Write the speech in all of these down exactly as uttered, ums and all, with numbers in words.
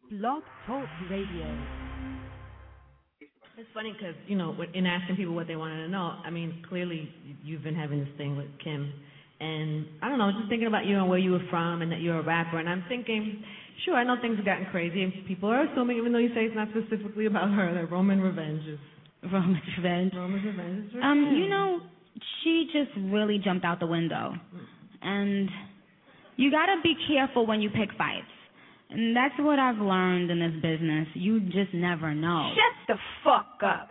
Blog Talk Radio. It's funny because, you know, in asking people what they wanted to know, I mean, clearly you've been having this thing with Kim. And I don't know, just thinking about you and where you were from and that you're a rapper. And I'm thinking, sure, I know things have gotten crazy. And people are assuming, even though you say it's not specifically about her, that Roman revenge is... Roman's revenge. Roman's revenge is revenge. Um, you know, she just really jumped out the window. And you got to be careful when you pick fights. And that's what I've learned in this business. You just never know. Shut the fuck up.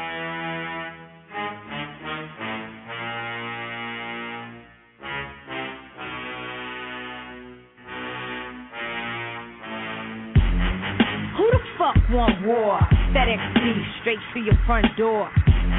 Who the fuck want war? FedEx me straight to your front door.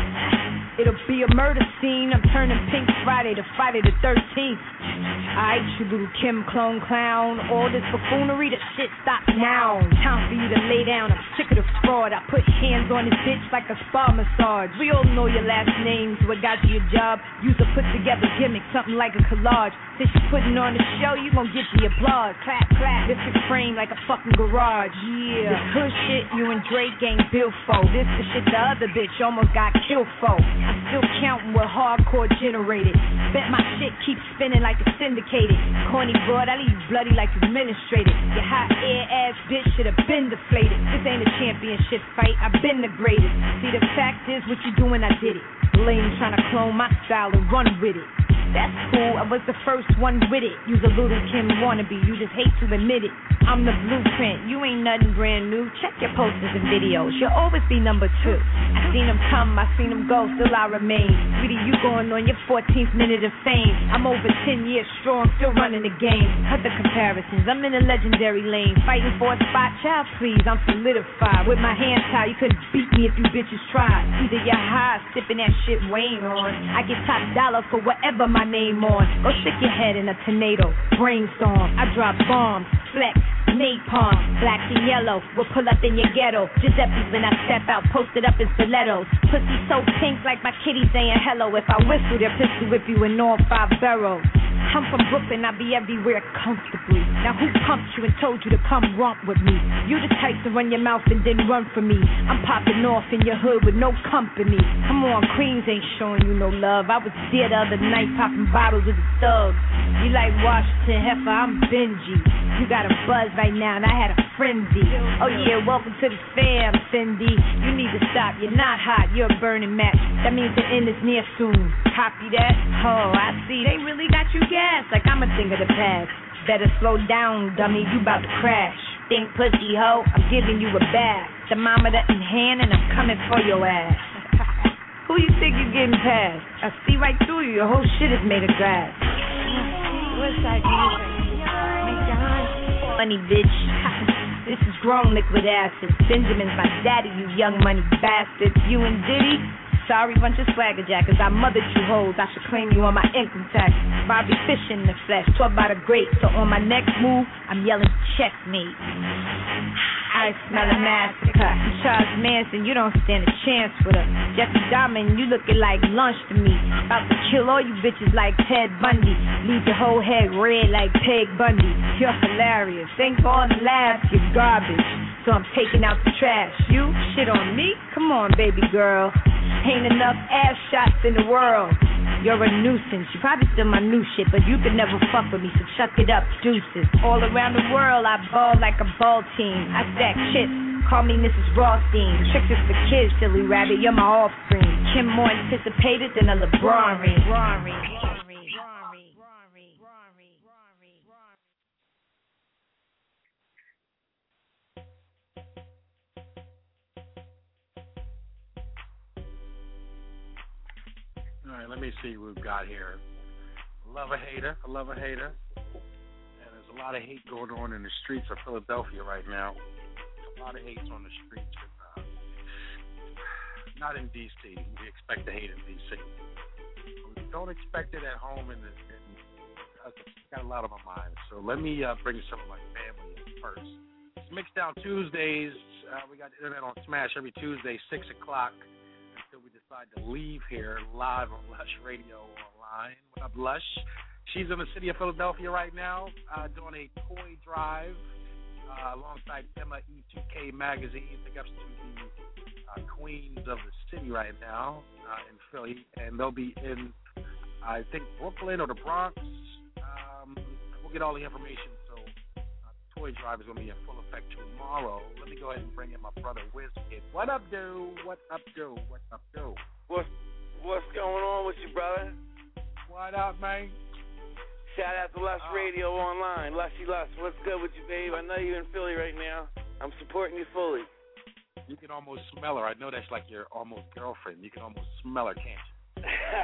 It'll be a murder scene. I'm turning pink Friday to Friday the thirteenth. Alright, you little Kim clone clown. All this buffoonery, the shit stop now. Time for you to lay down. I'm sick of the fraud. I put hands on this bitch like a spa massage. We all know your last names. What got you a job? Use a put together gimmick, something like a collage. Since you putting on the show, you gon' get the applause. Clap, clap. This is framed like a fucking garage. Yeah. This hood shit you and Drake ain't built for. This the shit the other bitch almost got killed for. I'm still counting what hardcore generated. Bet my shit keeps spinning like it's syndicated. Corny broad, I leave you bloody like you administrated. Your hot air ass bitch should have been deflated. This ain't a championship fight, I've been the greatest. See, the fact is, what you doing, I did it. Lame trying to clone my style and run with it. That's cool, I was the first one with it. You's a little Kim wannabe, you just hate to admit it. I'm the blueprint, you ain't nothing brand new. Check your posters and videos, you'll always be number two. I seen them come, I seen them go, still I remain. Sweetie, you going on your fourteenth minute of fame. I'm over ten years strong, still running the game. Cut the comparisons, I'm in a legendary lane. Fighting for a spot, child please, I'm solidified. With my hands tied, you couldn't beat me if you bitches tried. Either you're high, sipping that shit Wayne on. I get top dollar for whatever my name on. Go stick your head in a tornado, brainstorm. I drop bombs, flex, napalm, black and yellow. We'll pull up in your ghetto. Giuseppe's when I step out, posted up in stilettos. Pussy so pink like my kitty saying hello. If I whistle, they'll pistol whip you in all five barrels. I'm from Brooklyn, I be everywhere comfortably. Now who pumped you and told you to come romp with me? You the type to run your mouth and then run from me. I'm popping off in your hood with no company. Come on, Queens ain't showing you no love. I was there the other night popping bottles with the thugs. You like Washington Heifer, I'm Benji. You got a buzz right now and I had a frenzy. Oh yeah, welcome to the fam, Cindy. You need to stop, you're not hot, you're a burning match. That means the end is near soon. Copy that? Oh, I see, they really got you gas like I'm a thing of the past. Better slow down, dummy, you about to crash. Think pussy hoe, I'm giving you a bath. Thermometer in hand and I'm coming for your ass. Who you think you getting past? I see right through you, your whole shit is made of glass. What's that music? Money, bitch. This is grown liquid acid. Benjamin's my daddy, you young money bastard. You and Diddy? Sorry, bunch of swagger jackers. I mothered you hoes. I should claim you on my income tax. Bobby Fish in the flesh, taught by the great. So on my next move, I'm yelling checkmate. I smell a massacre. Charles Manson, you don't stand a chance with her. Jeffrey Dahmer, you looking like lunch to me. About to kill all you bitches like Ted Bundy. Leave your whole head red like Peg Bundy. You're hilarious. Thanks for all the laughs, you're garbage. So I'm taking out the trash. You shit on me? Come on, baby girl. Ain't enough ass shots in the world. You're a nuisance. You probably still my new shit, but you could never fuck with me, so chuck it up, deuces. All around the world, I ball like a ball team. I stack chips. Call me Missus Rothstein. Tricks is for kids, silly rabbit. You're my offspring. Kim more anticipated than a LeBron ring. LeBron ring. All right, let me see what we've got here. Love a hater, I love a hater. And there's a lot of hate going on in the streets of Philadelphia right now. A lot of hate on the streets. With, uh, not in D C. We expect the hate in D C. We don't expect it at home. In the, in, uh, got a lot on my mind. So let me uh, bring some of my family in first. It's Mixdown Tuesdays. Uh, we got the internet on Smash every Tuesday, six o'clock. Until we decide to leave here live on Lush Radio Online. What up, Lush? She's in the city of Philadelphia right now uh, doing a toy drive. Uh, uh, alongside Emma E two K Magazine. Big ups to the uh, queens of the city right now uh, in Philly. And they'll be in, I think, Brooklyn or the Bronx. Um, we'll get all the information. So uh, the toy drive is going to be in full effect tomorrow. Let me go ahead and bring in my brother, WizKid. What up, dude? What up, dude? What up, dude? What's, what's going on with you, brother? What up, man? Shout out to Lush oh. Radio Online. Lushy Lush, what's good with you, babe? I know you're in Philly right now. I'm supporting you fully. You can almost smell her. I know that's like your almost girlfriend. You can almost smell her, can't you?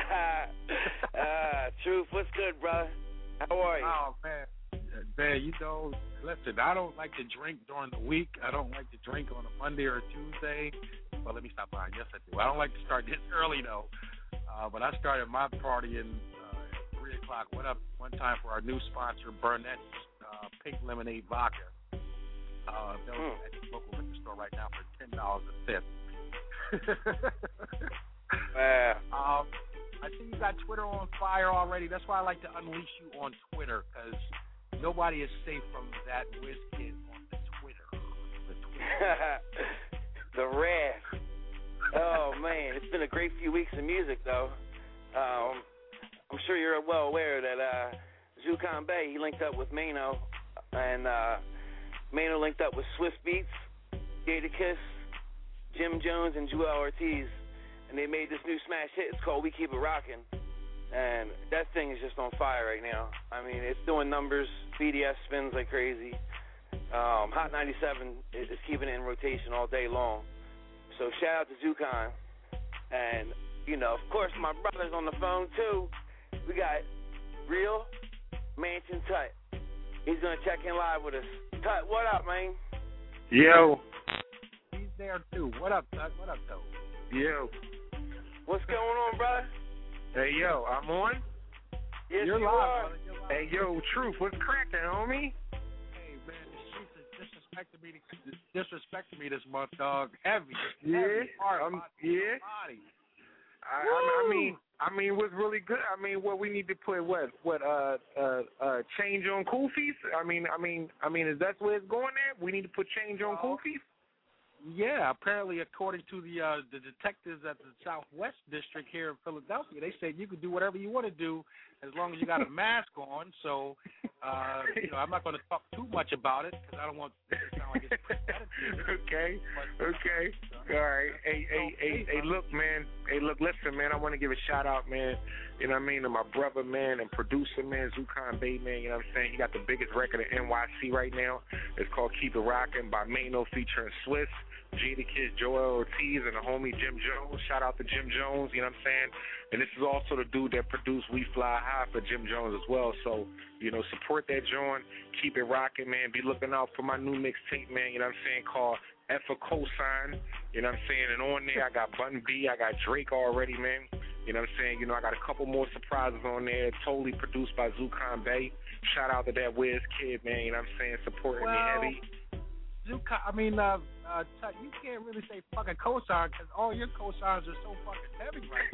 uh, Truth, what's good, brother? How are you? Oh, man. Man, you know, listen, I don't like to drink during the week. I don't like to drink on a Monday or a Tuesday. Well, let me stop lying. Yes, I do. I don't like to start this early, though. Uh, but I started my party in uh, at three o'clock. Went up one time for our new sponsor, Burnett's uh, Pink Lemonade Vodka. Uh, they're mm. at the local liquor store right now for ten dollars a fifth. Wow. um, I think you got Twitter on fire already. That's why I like to unleash you on Twitter, because nobody is safe from that WizKid on the Twitter. The, Twitter. The wrath. Oh, man. It's been a great few weeks of music, though. Um, I'm sure you're well aware that uh, Zucon Bay, he linked up with Mano, and uh, Mano linked up with Swiss Beats, Jadakiss, Jim Jones, and Joel Ortiz, and they made this new smash hit. It's called We Keep It Rockin', and that thing is just on fire right now. I mean, it's doing numbers. B D S spins like crazy. Um, Hot ninety-seven is keeping it in rotation all day long. So shout out to Zucon. And, you know, of course, my brother's on the phone, too. We got Real Mansion Tut. He's going to check in live with us. Tut, what up, man? Yo. He's there, too. What up, Tut? What up, though? Yo. What's going on, brother? Hey, yo, I'm on? Yes, You're you live, are. brother. You're live. Hey, yo, Truth, what's cracking, homie? Hey, man, the streets is disrespecting me, disrespecting me this month, dog. Heavy. Yeah. Heavy, hard, Um, body, yeah. body. I, I, I mean, I mean, what's really good? I mean, what we need to put what, what, uh, uh, uh, change on Koofies? I mean, I mean, I mean, is that where it's going at? We need to put change on Koofies? Yeah, apparently, according to the uh, the detectives at the Southwest District here in Philadelphia, they said you can do whatever you want to do as long as you got a mask on. So, uh, you know, I'm not going to talk too much about it because I don't want it to sound like it's predatory. Okay, but, okay, uh, all right. Hey, hey, hey, hey, look, man. Hey, look, listen, man. I want to give a shout out, man. You know what I mean, to my brother, man, and producer, man, Zucon Bay, man. You know what I'm saying? He got the biggest record in N Y C right now. It's called Keep It Rockin' by Mano featuring Swiss, Jadakiss, Joel Ortiz, and the homie Jim Jones. Shout out to Jim Jones, you know what I'm saying? And this is also the dude that produced We Fly High for Jim Jones as well. So, you know, support that joint. Keep it rocking, man. Be looking out for my new mixtape, man, you know what I'm saying, called F a Cosign. You know what I'm saying? And on there, I got Bun B, I got Drake already, man. You know what I'm saying? You know, I got a couple more surprises on there, totally produced by Zucon Bay. Shout out to that WizKid, man, you know what I'm saying, supporting well, me heavy. Zucon, I mean, uh, uh, Tut, you can't really say fucking cosign because all your cosigns are so fucking heavy right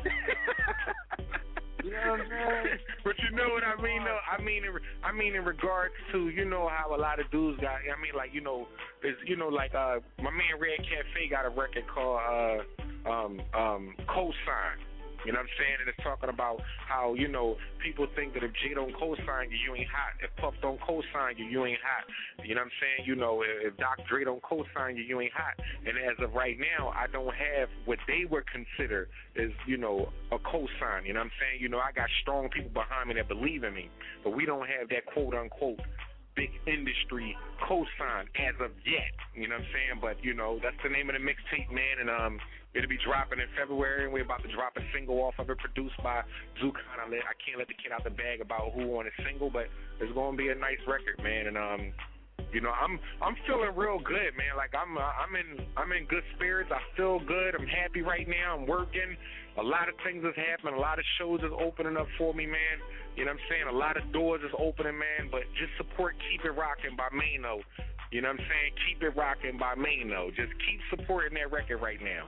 now. You know what I'm saying? But you know what I mean, though. I mean, in, I mean, in regards to, you know how a lot of dudes got. I mean, like, you know, is you know, like uh, my man Red Cafe got a record called uh, um, um, Cosign. You know what I'm saying? And it's talking about how, you know, people think that if J don't co-sign you, you ain't hot. If Puff don't co-sign you, you ain't hot. You know what I'm saying? You know, if Doc Dre don't co-sign you, you ain't hot. And as of right now, I don't have what they would consider is, you know, a co-sign. You know what I'm saying? You know, I got strong people behind me that believe in me. But we don't have that quote-unquote big industry co-sign as of yet. You know what I'm saying? But, you know, that's the name of the mixtape, man. And, um... it'll be dropping in February, and we're about to drop a single off of it produced by Zucon. I, let, I can't let the kid out the bag about who on the single, but it's going to be a nice record, man. And um, you know, I'm I'm feeling real good, man. Like I'm uh, I'm in I'm in good spirits. I feel good. I'm happy right now. I'm working. A lot of things is happening. A lot of shows is opening up for me, man. You know what I'm saying? A lot of doors is opening, man. But just support Keep It Rockin' by Mano. You know what I'm saying? Keep It Rockin' by Mano. Just keep supporting that record right now.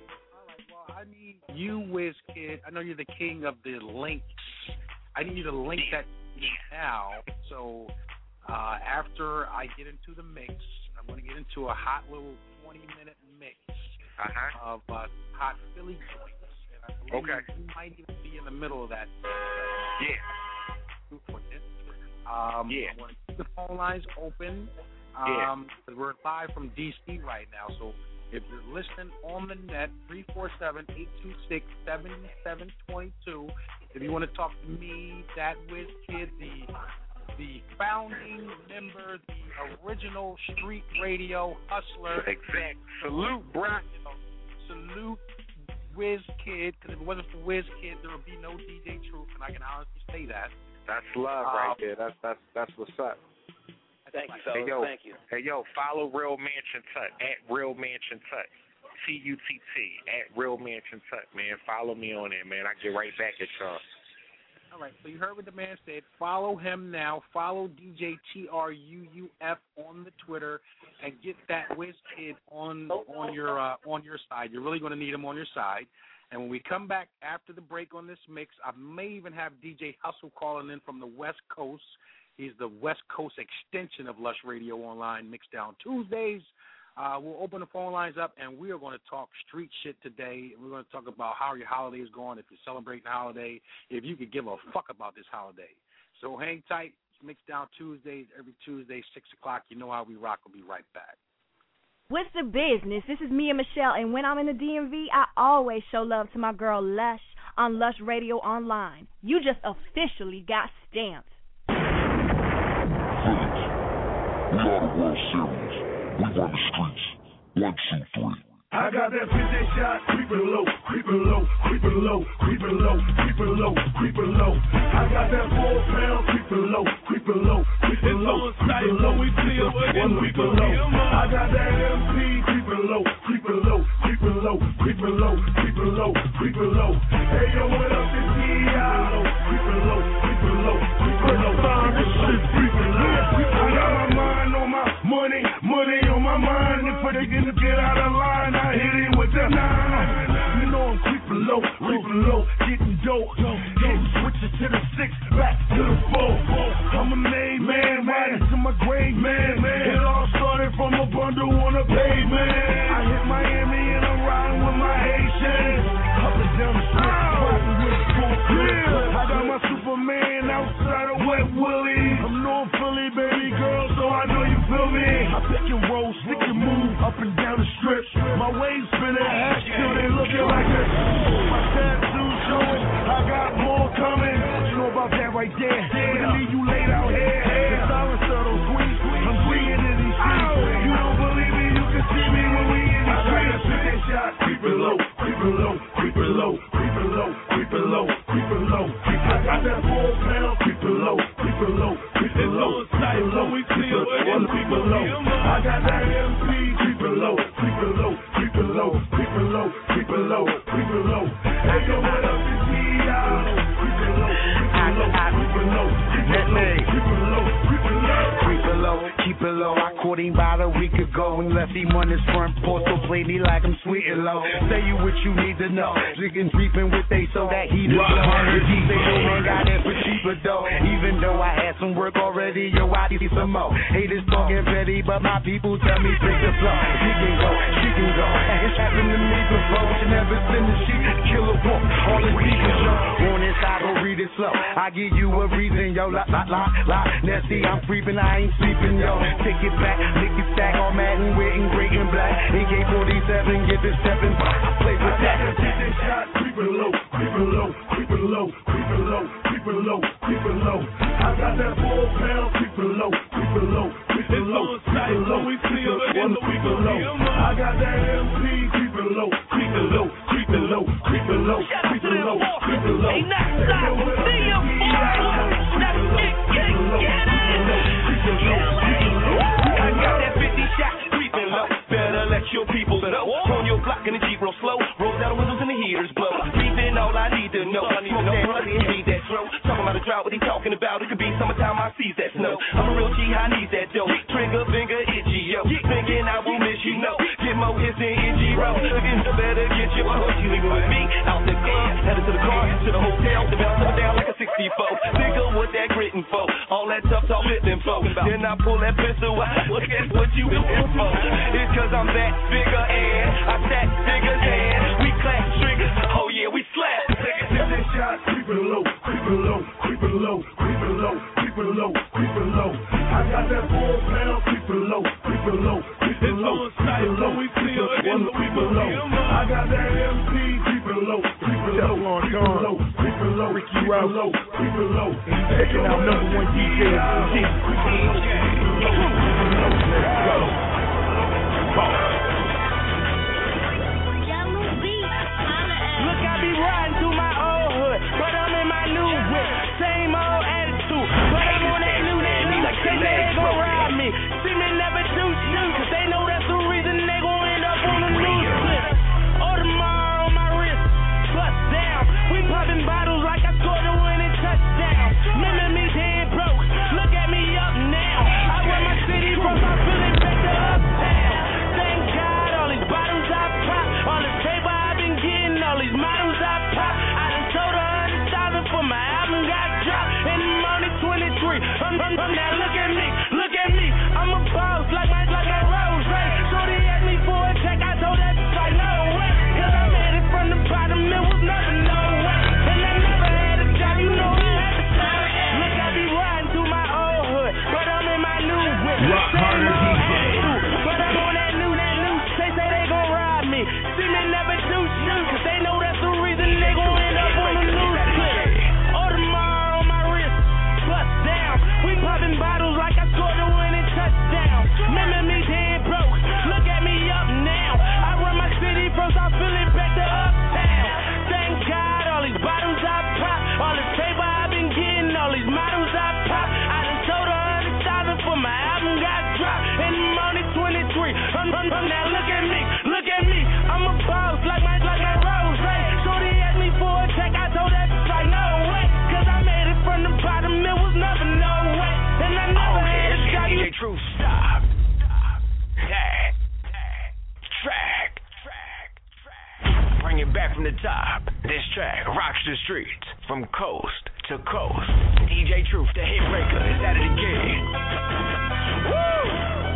I need you, WizKid. I know you're the king of the links. I need you to link that now. So uh, after I get into the mix, I'm going to get into a hot little twenty-minute mix uh-huh. of uh, hot Philly joints. And I believe okay. you might even be in the middle of that. Yeah. Um, yeah. I want to keep the phone lines open. Um, yeah. We're live from D C right now, so if you're listening on the net, three four seven, eight two six, seven seven two two. If you want to talk to me, that Wiz Kid, the the founding member, the original street radio hustler. Exact. Salute, bro. Salute, Wiz Kid, because if it wasn't for Wiz Kid, there would be no D J Truth, and I can honestly say that. That's love um, right there. That's that's that's what's up. Thank you, fellas. Hey, yo, Thank you. Hey, yo, follow Real Mansion Tut, at Real Mansion Tut, T U T T, at Real Mansion Tut, man. Follow me on there, man. I get right back at y'all. All right, so you heard what the man said. Follow him now. Follow D J T R U U F on the Twitter and get that Wiz Kid on on your uh, on your side. You're really going to need him on your side. And when we come back after the break on this mix, I may even have D J Hustle calling in from the West Coast. He's the West Coast extension of Lush Radio Online, Mixdown Tuesdays. Uh, we'll open the phone lines up, and we are going to talk street shit today. We're going to talk about how your holiday is going, if you're celebrating the holiday, if you could give a fuck about this holiday. So hang tight. It's Mixdown Tuesdays, every Tuesday, six o'clock. You know how we rock. We'll be right back. What's the business? This is Mia Michelle, and when I'm in the D M V, I always show love to my girl Lush on Lush Radio Online. You just officially got stamped. We are the World Series. We run the streets. One, two, three. I got that fifty shot, creeping low, creeping low, creeping low, creeping low, creeping low, creeping low. I got that four pound, creeping low, creeping low, creeping low, creeping low, we feel one creeping low. I got that M P, creeping low, creeping low, creeping low, creeping low, creeping low, creeping low. Hey yo, what up, this T I? Creeping low, creeping low, creeping low, this shit creeping low. I got my mind on my money, money on my mind. If they get to get out of line, I hit it with the nine. You know I'm creeping low, creeping low, getting dope. Getting switches to the six, back to the four. I'm a made man, riding to my grave, man. It all started from a bundle on a pavement. I hit Miami and I'm riding with my Haitians. Up and down the street, riding with full clip. I got my Superman outside of Wet Willie. I'm North Philly, baby girl, so I know you feel me. I pick and roll, stick and move, up and down the strip. My waves spinning half till they looking like this. My tattoos showing, I got more coming. What you know about that right there? Yeah. Leave you laid out here. The silence of those sweet, I'm breathing in these streets. You don't believe me, you can see me when we in the streets. I got a shot, creeping low, creeping low, creeping low, creeping low, creeping low, creeping low. I got that four pound, creeping low, creeping low, creeping low, creeping low, creeping low. I got that M P, creeping low, creeping low, creeping low, creeping low, creeping low, creeping low. Hey yo, what up, this T I? Creeping low, creeping low, creeping low, creeping low, creeping low, creeping low, keep it low. I caught him about a week ago and left him on his front porch, so play me like I'm sweet and low. Say you what you need to know. Drinking, creeping with they so that he the blow. The D J man got it for cheaper though. Even though I had some work already, yo, I need some more. Haters talking petty, but my people tell me pick the flow. She can go, she can go. It's happened to me before. She never send a sheet, kill a wolf. All the deacons show. On this side, go read it slow. I give you a reason, yo. La la la la. Nessie, I'm creeping, I ain't sleeping, yo. Take it back, lick it stack, all mad and wet and great and black. A K forty-seven, get the stepping. I play with that. Shot, creeping low, creeping low, creeping low, creeping low, creeping low, creeping low. I got that four pound, creeping low, creeping low, creeping low, creeping low, creeping low. I got that M P, creeping low, creeping low, creeping low, creeping low, creeping low, creeping low. Hey, not stop, see you, boy. Now get, get, get it. I got that fifty shot, creeping low. Better let your people know. On your block in the Jeep real slow. Roll down the windows and the heaters blow. Breathing all I need to know. I need to know. Honey, need that throw. Talking about a drought, what he talking about? It could be summertime, I see that snow. I'm a real G, I need that dough. Trigger finger itchy, yo. Thinking I will miss you, no. Get more hits than itchy row. Looking to better get you a hook. You leaving with me out the gate. Headed to the car, to the hotel. The bell up down like a sixty-four. Nigga, what that gritting for? All that tough talk, lit them folk. Then I pull that pistol out. Well, guess what you doing? I'm that figure and I stack figures and we clap triggers. Oh yeah, we slap. Hit that shot, creeping low, creeping low, creeping low, creeping low, creeping low, creeping low. I got that four pound, creeping low, creeping low, creeping low, creeping low, creeping low, creeping low. I got that M P, creeping low, creeping low, creeping low, creeping low, Ricky Rouse, creeping low. Checking out number one D J, creeping low, creeping low, creeping low. Let's go. Look, I be riding through my old hood, but I'm in my new whip. Same old attitude, but I'm on that new, that new. They say they gon' ride me. See me never do shit, cause they know that's the reason they gon' end up on the news clip. Audemars on my wrist, bust down. We popping bottles like I scored a winning touchdown. Remember me dead broke, look at me up now. I run my city from my feeling back to uptown. Thank God all these bottles I pop, all this paper I've been getting, all these models I pop. I done told her a hundred thousand for my album got dropped, and I'm only twenty-three. I'm, I'm, I'm now look at me, look at me. I'm a boss like my like my Rose Ray. So they asked me for a check, I told that like no way. Cause I made it from the bottom, it was never no way. And I never had a job, you know I had to start. Look, I be riding through my old hood, but I'm in my new whip. Rock harder, D J. But I'm on that new, that new. They say they gon' ride me. See me never do shit, cause they know that's the reason they gon' end up on the news clip. Audemars on my wrist, bust down. We popping bottles like I scored a winning touchdown. Remember me dead broke, look at me up now. I run my city from South Philly back to uptown. Thank God all these bottles I pop, all this paper I've been getting, all these models I pop. I done told her a hundred thousand for my album got dropped, and I'm only twenty-three. I'm, I'm, I'm now look at me, look at me. I'm a boss like my like my Rose Ray. So they asked me for a check, I told that like no way. Cause I made it from the bottom, it was never no way. And I never oh, had a shot. D J Truth, stop. Tag. Track. Bring it back from the top. This track rocks the streets from coast to coast. D J Truth, the hit breaker, is at it again. Woo!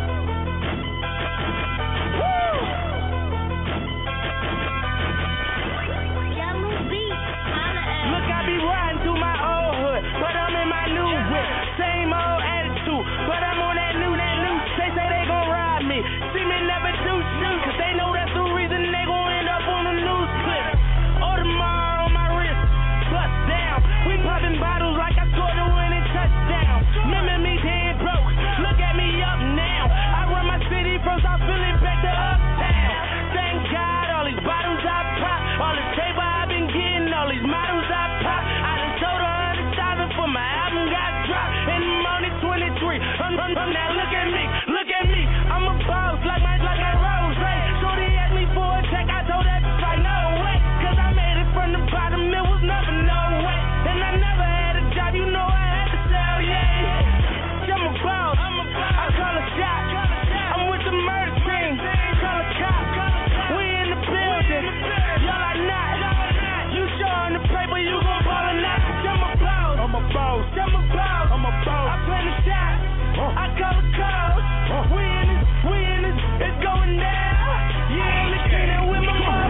Look, I be riding through my old hood, but I'm in my new whip. Same old attitude, but I'm on that new, that new. They say they gon' ride me. See me never do shit, cause they know that's the reason they gon' end up on the news clip. Audemars on my wrist, bust down. We popping bottles like I scored a winning touchdown. Remember me dead broke, look at me up now. I run my city from South Philly back to uptown. Thank God all these bottles I pop, all this paper I've been getting, all these models I pop. I done told her a hundred thousand for my album got dropped, and I'm only twenty-three. I'm, I'm, I'm now look at me, look at me. I'm a boss like my like my Rose Ray. So they asked me for a check, I told that like no way. Cause I made it from the bottom, it was never no way. And I never had a job, you know I had to sell, yeah. I'm a boss, I'm a boss. I call a shot. I'm with the murder team. Call a cop. We in the building. Y'all are not. You showing the paper, you gon' ball or not. I'm a boss. I'm a boss. I'm a boss. I'm a boss. I play the shot. I call a call. We in this, we in this, it's going down. Yeah, let's get it with my mom.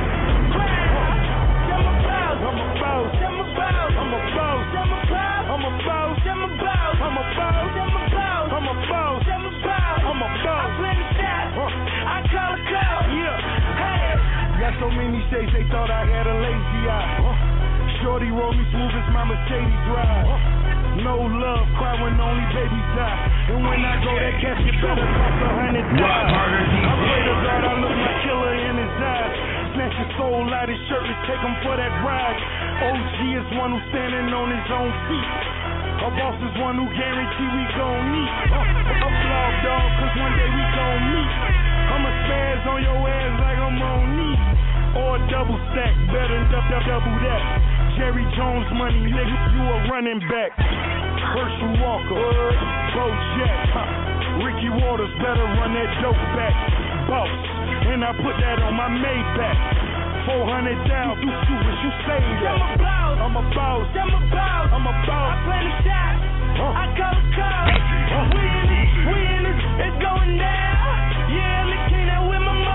I'm a boss. I'm a boss. I'm a boss. I'm a boss. I'm a boss. I'm a boss. I'm a boss. I'm a boss. I'm a boss. I'm a boss. I'm a boss. I'm a boss. I play the shot. I call a call. Yeah. Hey. Got so many shades, they thought I had a lazy eye. Shorty roll me smooth as my Mercedes ride. No love, cry when only babies die. And when I go, that casket better cost a hundred thousand. I pray to God I look my killer in his eyes. Snatch his soul out his shirt and take him for that ride. O G is one who's standing on his own feet. A boss is one who guarantee we gon' meet. Uh, a vlog dog, cause one day we gon' meet. I'ma spaz on your ass like I'm on knee. Or a double stack, better than double, double that. Jerry Jones money, nigga, you a running back. Herschel Walker, Bo Jack, huh. Ricky Waters, better run that dope back. Boss, and I put that on my Maybach. Four hundred thousand, do, do what you say that. I'm a boss, I'm a boss, I'm a boss, I'm a boss. I play the shot, huh. I call a call. Huh. We in it, we in it, it's going down. Yeah, let's clean that with my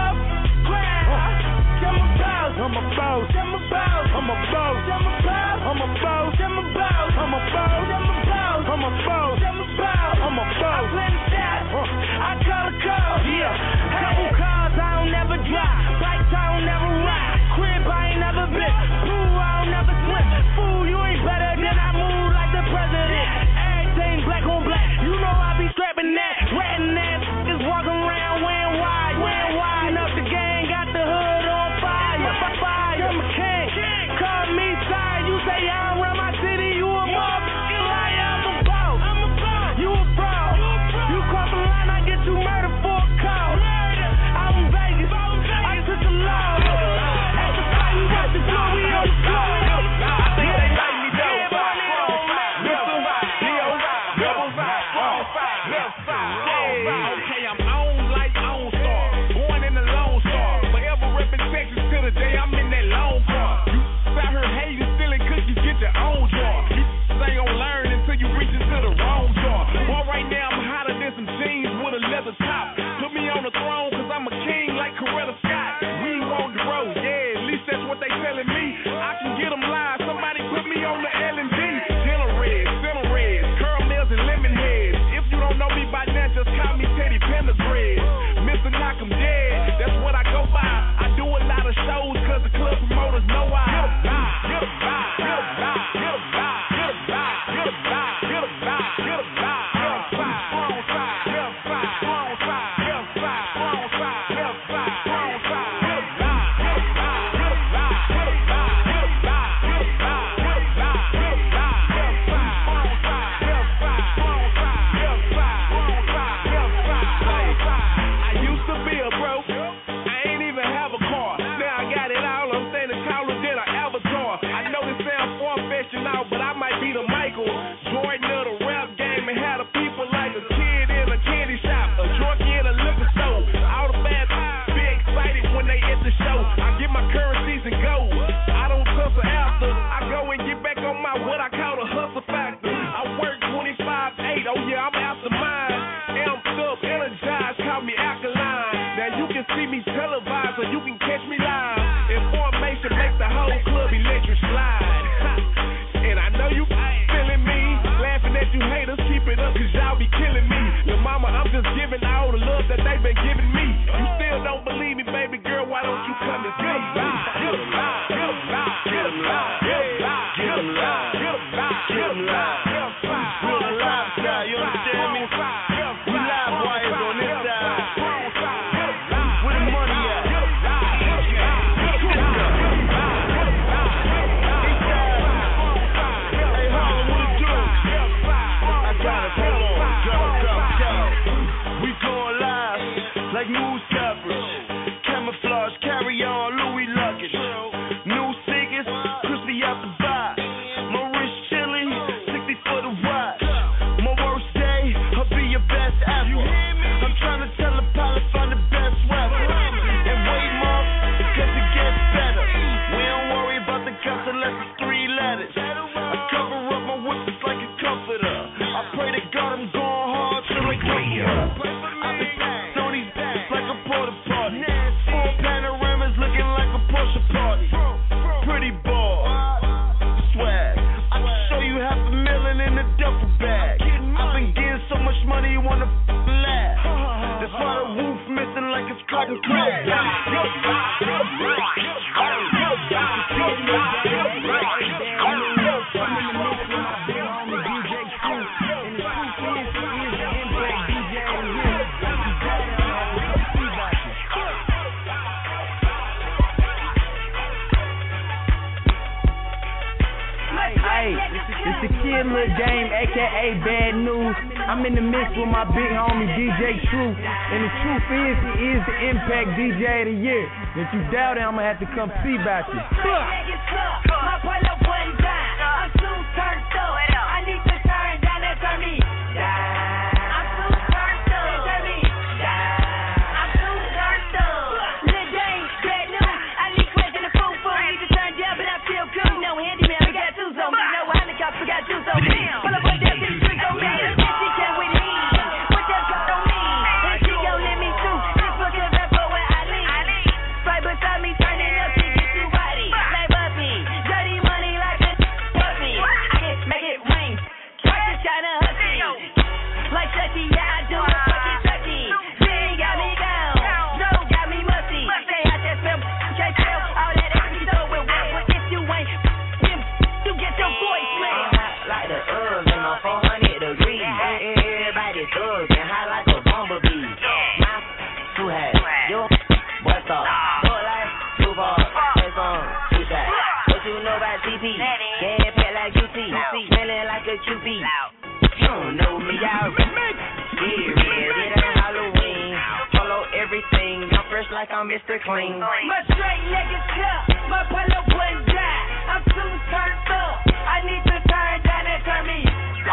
I'm a boss. I'm a boss. I'm a boss. I'm a boss. I'm a boss. I'm a boss. I'm a boss. I'm a boss. I play the shots. I call the call. Yeah. Couple cars I don't never drive. Bikes I don't never ride. Crib I ain't never been. Pool I don't never swim. Fool, you ain't better than I move like the president. Everything black on black. You know I be strapping that. Ratting that. Just walking around wearing wide. Wearing wide. Up the gang got the hood on fire. Fire. I'm a king. Call me sire. You say I don't run my city. You a motherfucking liar. I'm a boss. I'm a boss. You a fraud. You cross the line, I get you murdered for a call. Out in Vegas. I took the law. At the fight, we watch the floor. We on the floor. I think they like me though. Okay, I'm on like on star. Born in the Lone Star. Forever reppin' Texas to the day I'm in that long car. You out here hating, stealing cookies, get your own jar. You ain't gon' learn until you reach into the wrong jar. Well, right now I'm hotter than some jeans with a leather top. Put me on the throne cause I'm a king like Coretta Scott. We on the road, yeah, at least that's what they telling me. I can get them live, somebody put me on the L and D. Dinner reds, center reds, caramels and lemon heads. If you don't know me by now, just call me Teddy Pendergrass. Mister Knock 'em dead, that's what I go by. I do a lot of shows cause the club promoters know I get a vibe, get a vibe, get a vibe, get a vibe, get a vibe, get a vibe, get a vibe, get a vibe, get a vibe, strong side, get a vibe, strong side, get a vibe, strong side, get a vibe, strong side, get a vibe, get a vibe, get a vibe, get a vibe, get a vibe, get a vibe, get a vibe, get a vibe, get a vibe, strong side, get a vibe, strong side, get a vibe, strong side, get a vibe. I used to be a broke, I ain't even have a car. Now I got it all, I'm standing taller than an avatar. I know it sounds far-fetched and all, but I might be the Michael Jordan of the rap game and had the people like a kid in a candy shop, a junkie in a liquor store. All the bad be excited when they at the show. I get my currencies and go. I don't tussle after. I go and get back on my what I call the hustle factor. I work twenty-five eight, oh yeah, I'm after mine. Amped up, energized, call me alkaline. Now you can see me televised or you can catch me live. Information makes the whole club electric slide. And I know you feeling me, laughing at you haters, keep it up cause y'all be killing me. Your mama, I'm just giving all the love that they've been giving me. You still don't believe me, baby girl, why don't you come and get a vibe? Get a vibe, get a vibe, get a vibe, get a vibe, get a vibe, get a vibe, get a vibe, get a vibe. We're on the live side, you understand me? We live wires on this side. Where the money at? Like news coverage, camouflage, carry on, Louis luggage, new cigars, crispy out the box, my wrist chilly, sixty for the watch, my worst day, I'll be your best ever, I'm trying to tell the pilot find the best weather, and wait more, because it gets better, we don't worry about the cuts unless it's three letters, I cover up my whip just like a comforter, I pray to God I'm going hard till I come here. Pretty boy, swag. I can show you half a million in a duffel bag. I've been getting so much money, you wanna laugh. That's why the roof missing like it's cotton crack. It's the Kid Lil Game, aka Bad News. I'm in the mix with my big homie D J Truth. And the truth is, he is the Impact D J of the year. If you doubt it, I'm gonna have to come see about you. My boy love one time. I'm too turned up. I need to turn down and turn me down. I'm too turned up. Turn me down. I'm too turned up. Lil Game, Bad News. I need questions and food food. Need to turn down, but I feel good. No handyman, we got two on me. No handicap, we got two on me. Pull up on that bitch, drink on me. She came with me. Put that cut on me. And she gon' let me through. This was a rapper where I lean. Right beside me, turning up, she get too body. Like Buffy. T. Yeah, pet like U T. Smelling like a Q B. You don't know me, y'all. Yeah, it ain't Halloween. Follow everything. I'm fresh like I'm Mister Clean. My straight leg is cut. My polo wouldn't die. I'm too turned up. I need to turn down and turn me.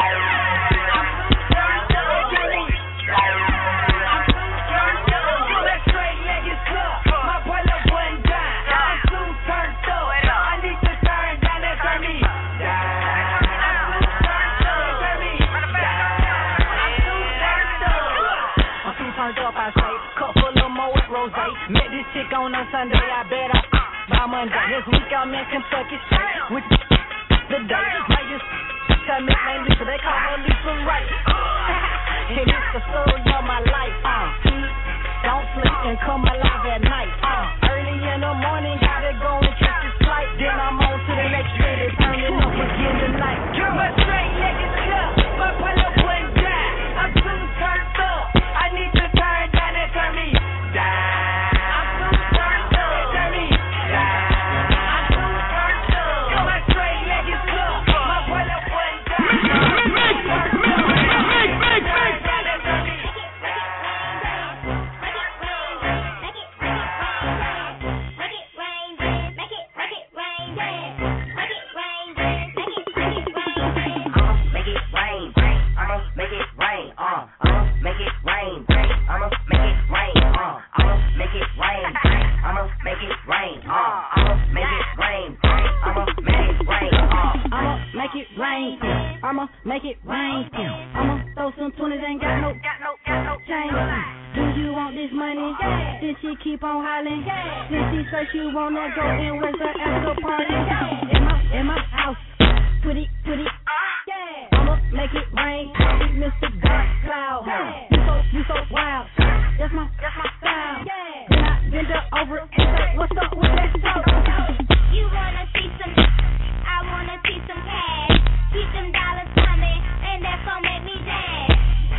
Met this chick on a Sunday, I bet I by Monday. This week I'm in Kentucky State with the day. Might just tell me name Lisa, they call her Lisa Wright. And it's the story of my life. Uh, don't sleep and come alive at night. Uh, early in the morning, gotta go and catch this flight. Then I'm on to the next day, turning up again tonight. Girl, my straight leg is cut, my polo wouldn't die. I'm too turned up. I need to turn down and turn me down. I'ma make it rain. I'ma throw some twenties, ain't got no, got no, got no change. Do you want this money? Yeah. Then she keep on hollering. Yeah. Then she say she wanna go in with the after party. Yeah. In my, in my house, put it, put it. Yeah. I'ma make it rain. Mister Dark Cloud. Yeah. You so, you so wild. That's my, that's my style. Yeah. Then I bend her over and say, what's up with that talk? You wanna see some? I wanna see some cash. Keep them dollars coming, and that's gon' make me dance.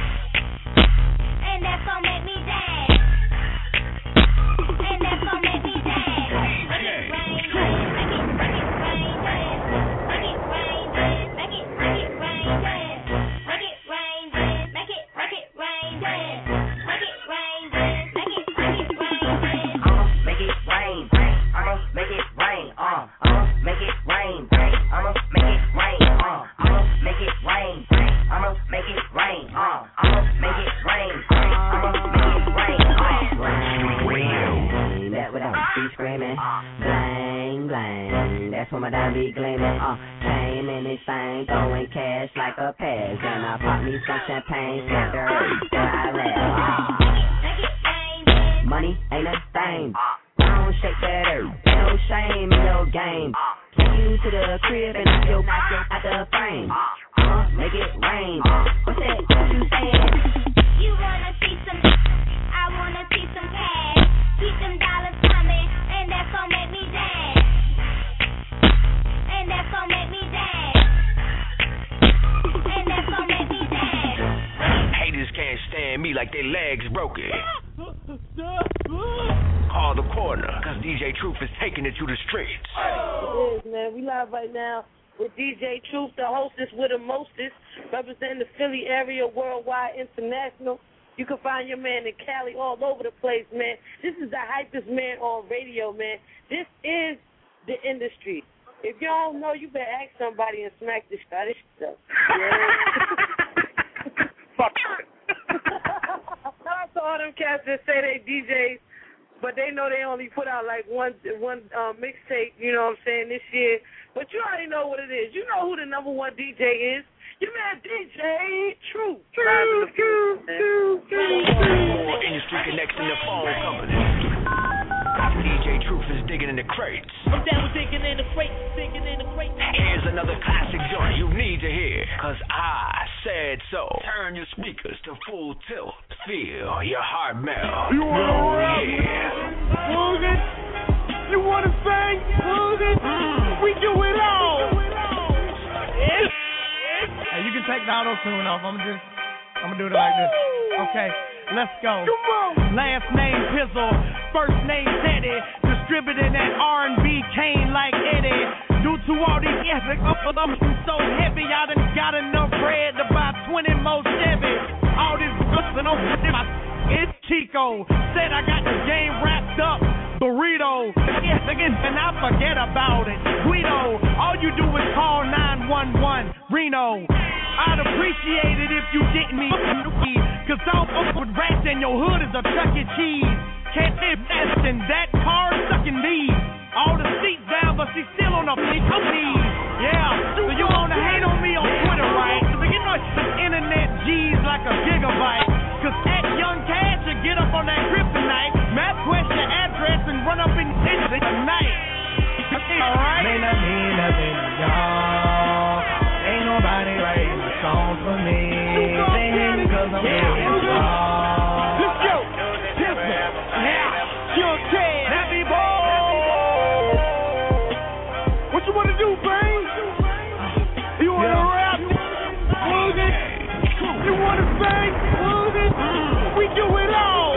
And that's gon' make me dance. And that's gon' make me dance. Make it rain, make it, make it rain, dance. Make it rain, dance. Make it, make it rain, dance. Make it rain, dance. Make it, make it rain, dance. Make it rain, dance. Make it, make it rain, dance. I'ma make it rain. I'ma make it rain. Uh, I'ma make it rain. I'ma make it rain. Uh, I'ma make it rain. I'ma make it rain. Uh, I'ma make it rain. I'ma make it rain. Uh, rain. That what I be screaming. Blang, blang. That's when my dime be gleaming. Uh, came in this thing, throwing cash like a pass. Then I pop me some champagne, smack her, then I laugh. Uh, money ain't a thing. Don't shake that earth. Ain't no shame in your game. Take you to the crib and knock your back out the frame. I'ma make it rain. What's that? What you saying? You wanna see some? I wanna see some cash. Keep them dollars coming, and that's gon' make me dance. And that's gon' make me dance. And that's gon' make me dance. Haters can't stand me like their legs broken. Call the corner, cause D J Truth is taking it to the streets. It is, man. We live right now with D J Truth, the hostess with the mostest, representing the Philly area, worldwide, international. You can find your man in Cali all over the place, man. This is the hypest man on radio, man. This is the industry. If you don't know, you better ask somebody and smack this shit up. Fuck. Shout out to all them cats that say they D Js, but they know they only put out like one one uh, mixtape, you know what I'm saying, this year. But you already know what it is. You know who the number one D J is. Your man D J Truth. True, true, true, true. More industry connection to phone companies. D J Truth is digging in the crates. I'm down with digging in the crates, digging in the crates. Here's another classic joint you need to hear, cause I said so. Turn your speakers to full tilt. Feel your heart melt. You wanna rap? Yeah. Move it. You wanna sing? Move it. We do it all. Hey, you can take the auto tune off. I'm just, I'm gonna do it like this. Okay, let's go. Come on. last name Pizzle, first name Teddy, distributing that R and B cane like Eddie. Due to all these ethics, I'm so heavy, I done got enough bread to buy twenty more Chevys. All this bustin' on my it's Chico. Said I got the game wrapped up. Burrito. Yes, again, and I forget about it. Guido, all you do is call nine one one. Reno. I'd appreciate it if you didn't me. Cause all fuck with rats in your hood is a Chuck E. Cheese. Can't live fast in that car sucking these. All the seats down, but she's still on the knees. Yeah, so you wanna hate on me on Twitter, right? Cause you know the internet G's like a gigabyte. Cause at Young Cash, you get up on that kryptonite, map quest your address and run up in the night. Alright? May not mean nothing to y'all. Ain't nobody writing the songs for me. They hate me cause I'm yeah. doing it all. Let's go. Yeah. Young Cash. Happy boy. What you wanna do, Bang? You wanna yeah. rap? Boogie? You wanna sing? Boogie? We do it all.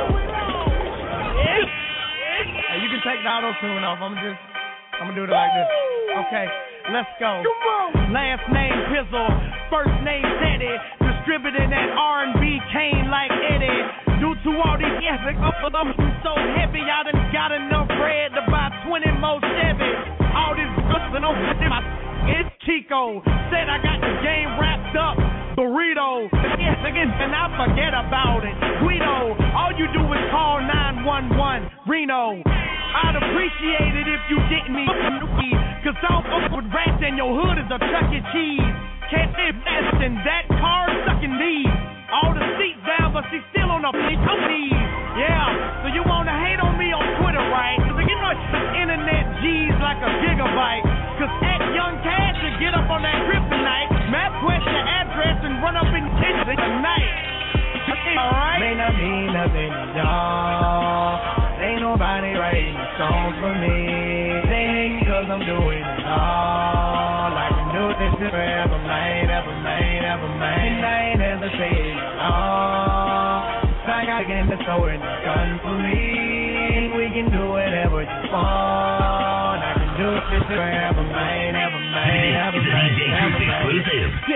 Yeah. Hey, you can take the auto tune off. I'm just, I'm gonna do it like this. Okay, let's go. Last name Pizzle, first name Teddy, distributing that R and B cane like Eddie. Due to all these ethics, I'm so heavy, I done got enough bread to buy twenty more Chevys. All this bustin' on my it's Chico. Said I got the game wrapped up. Burrito. Yes, again, and I forget about it. Guido, all you do is call nine one one. Reno. I'd appreciate it if you didn't me. Cause all fuck with rats in your hood is a Chuck E. Cheese. Can't live fast in that car sucking these. All the seats down, but she's still on the knees. Yeah, so you wanna hate on me on Twitter, right? Cause you know the internet G's like a gigabyte. Cause at Young Cash, you get up on that kryptonite, map quest your address and run up in the night. Alright? May not mean nothing to y'all. Ain't nobody writing the songs for me. They hate me cause I'm doing it all. I can do this forever, man, ever, man, ever, man. And I ain't hesitating at all. I gotta get the show in the gun for me. And we can do whatever you want. I can do this forever, man, ever, man, ever, man, ever, man.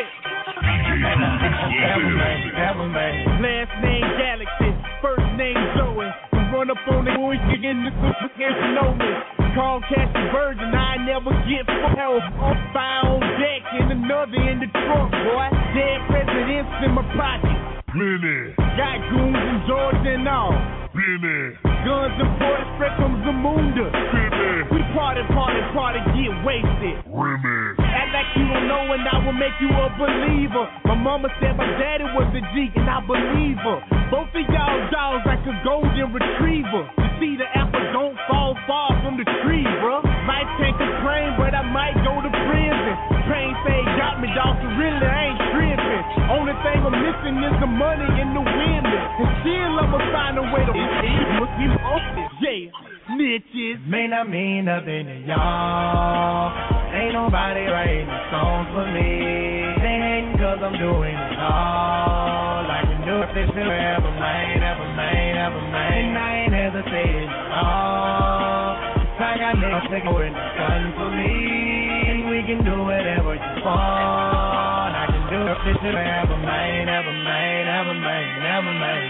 Ever, man, ever, man. Last name Galaxy, first name Zoe. Run up on the boys, again, this is against know me. Call Cash the Virgin, I never get help. Found deck and another in the trunk, boy. Dead presidents in my pocket. Plenty. Got goons in Georgia and all. Plenty. Guns imported straight from Zamunda. Plenty. We party, party, party, get wasted. Remy. Act like you don't know and I will make you a believer. My mama said my daddy was a G and I believe her. Both of y'all dogs like a golden retriever. You see the apple don't fall far from the tree, bruh. Might can't complain, but I might go to prison. Pain say got me, dog, so really I ain't tripping. Only thing I'm missing is the money and the women. And still I'ma find a way to look you off this. Yeah, snitches. May not mean nothing to y'all. Ain't nobody writing the songs for me. They hating cause I'm doing it all. I can do this forever, man, ever, man, ever, man. And I ain't hesitating at all. I got niggas that go in the gun for me. And we can do whatever you want. I can do this forever, man, ever, man, ever, man, ever, man.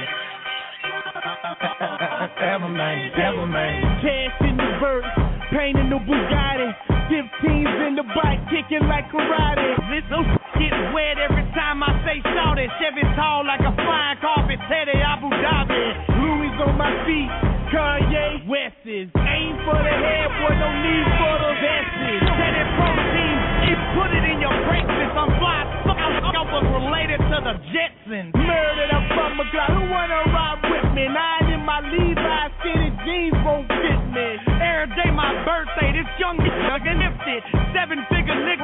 Ever, man, ever, man. Cash in the verse, pain in the Bugatti. fifteens in the bike, kicking like karate. This little shit wet every time I say shout it. Chevy tall like a flying carpet, Teddy Abu Dhabi. Louis on my feet, Kanye West's. Aim for the head, boy, no need for the vested. Teddy protein, it put it in your breakfast. I'm fly, I was related to the Jetsons. Murdered up from a guy who wanna ride with me. Nine in my Levi's, skinny jeans won't fit me. Every day my birthday, this young nigga lifted. Seven figure nigga,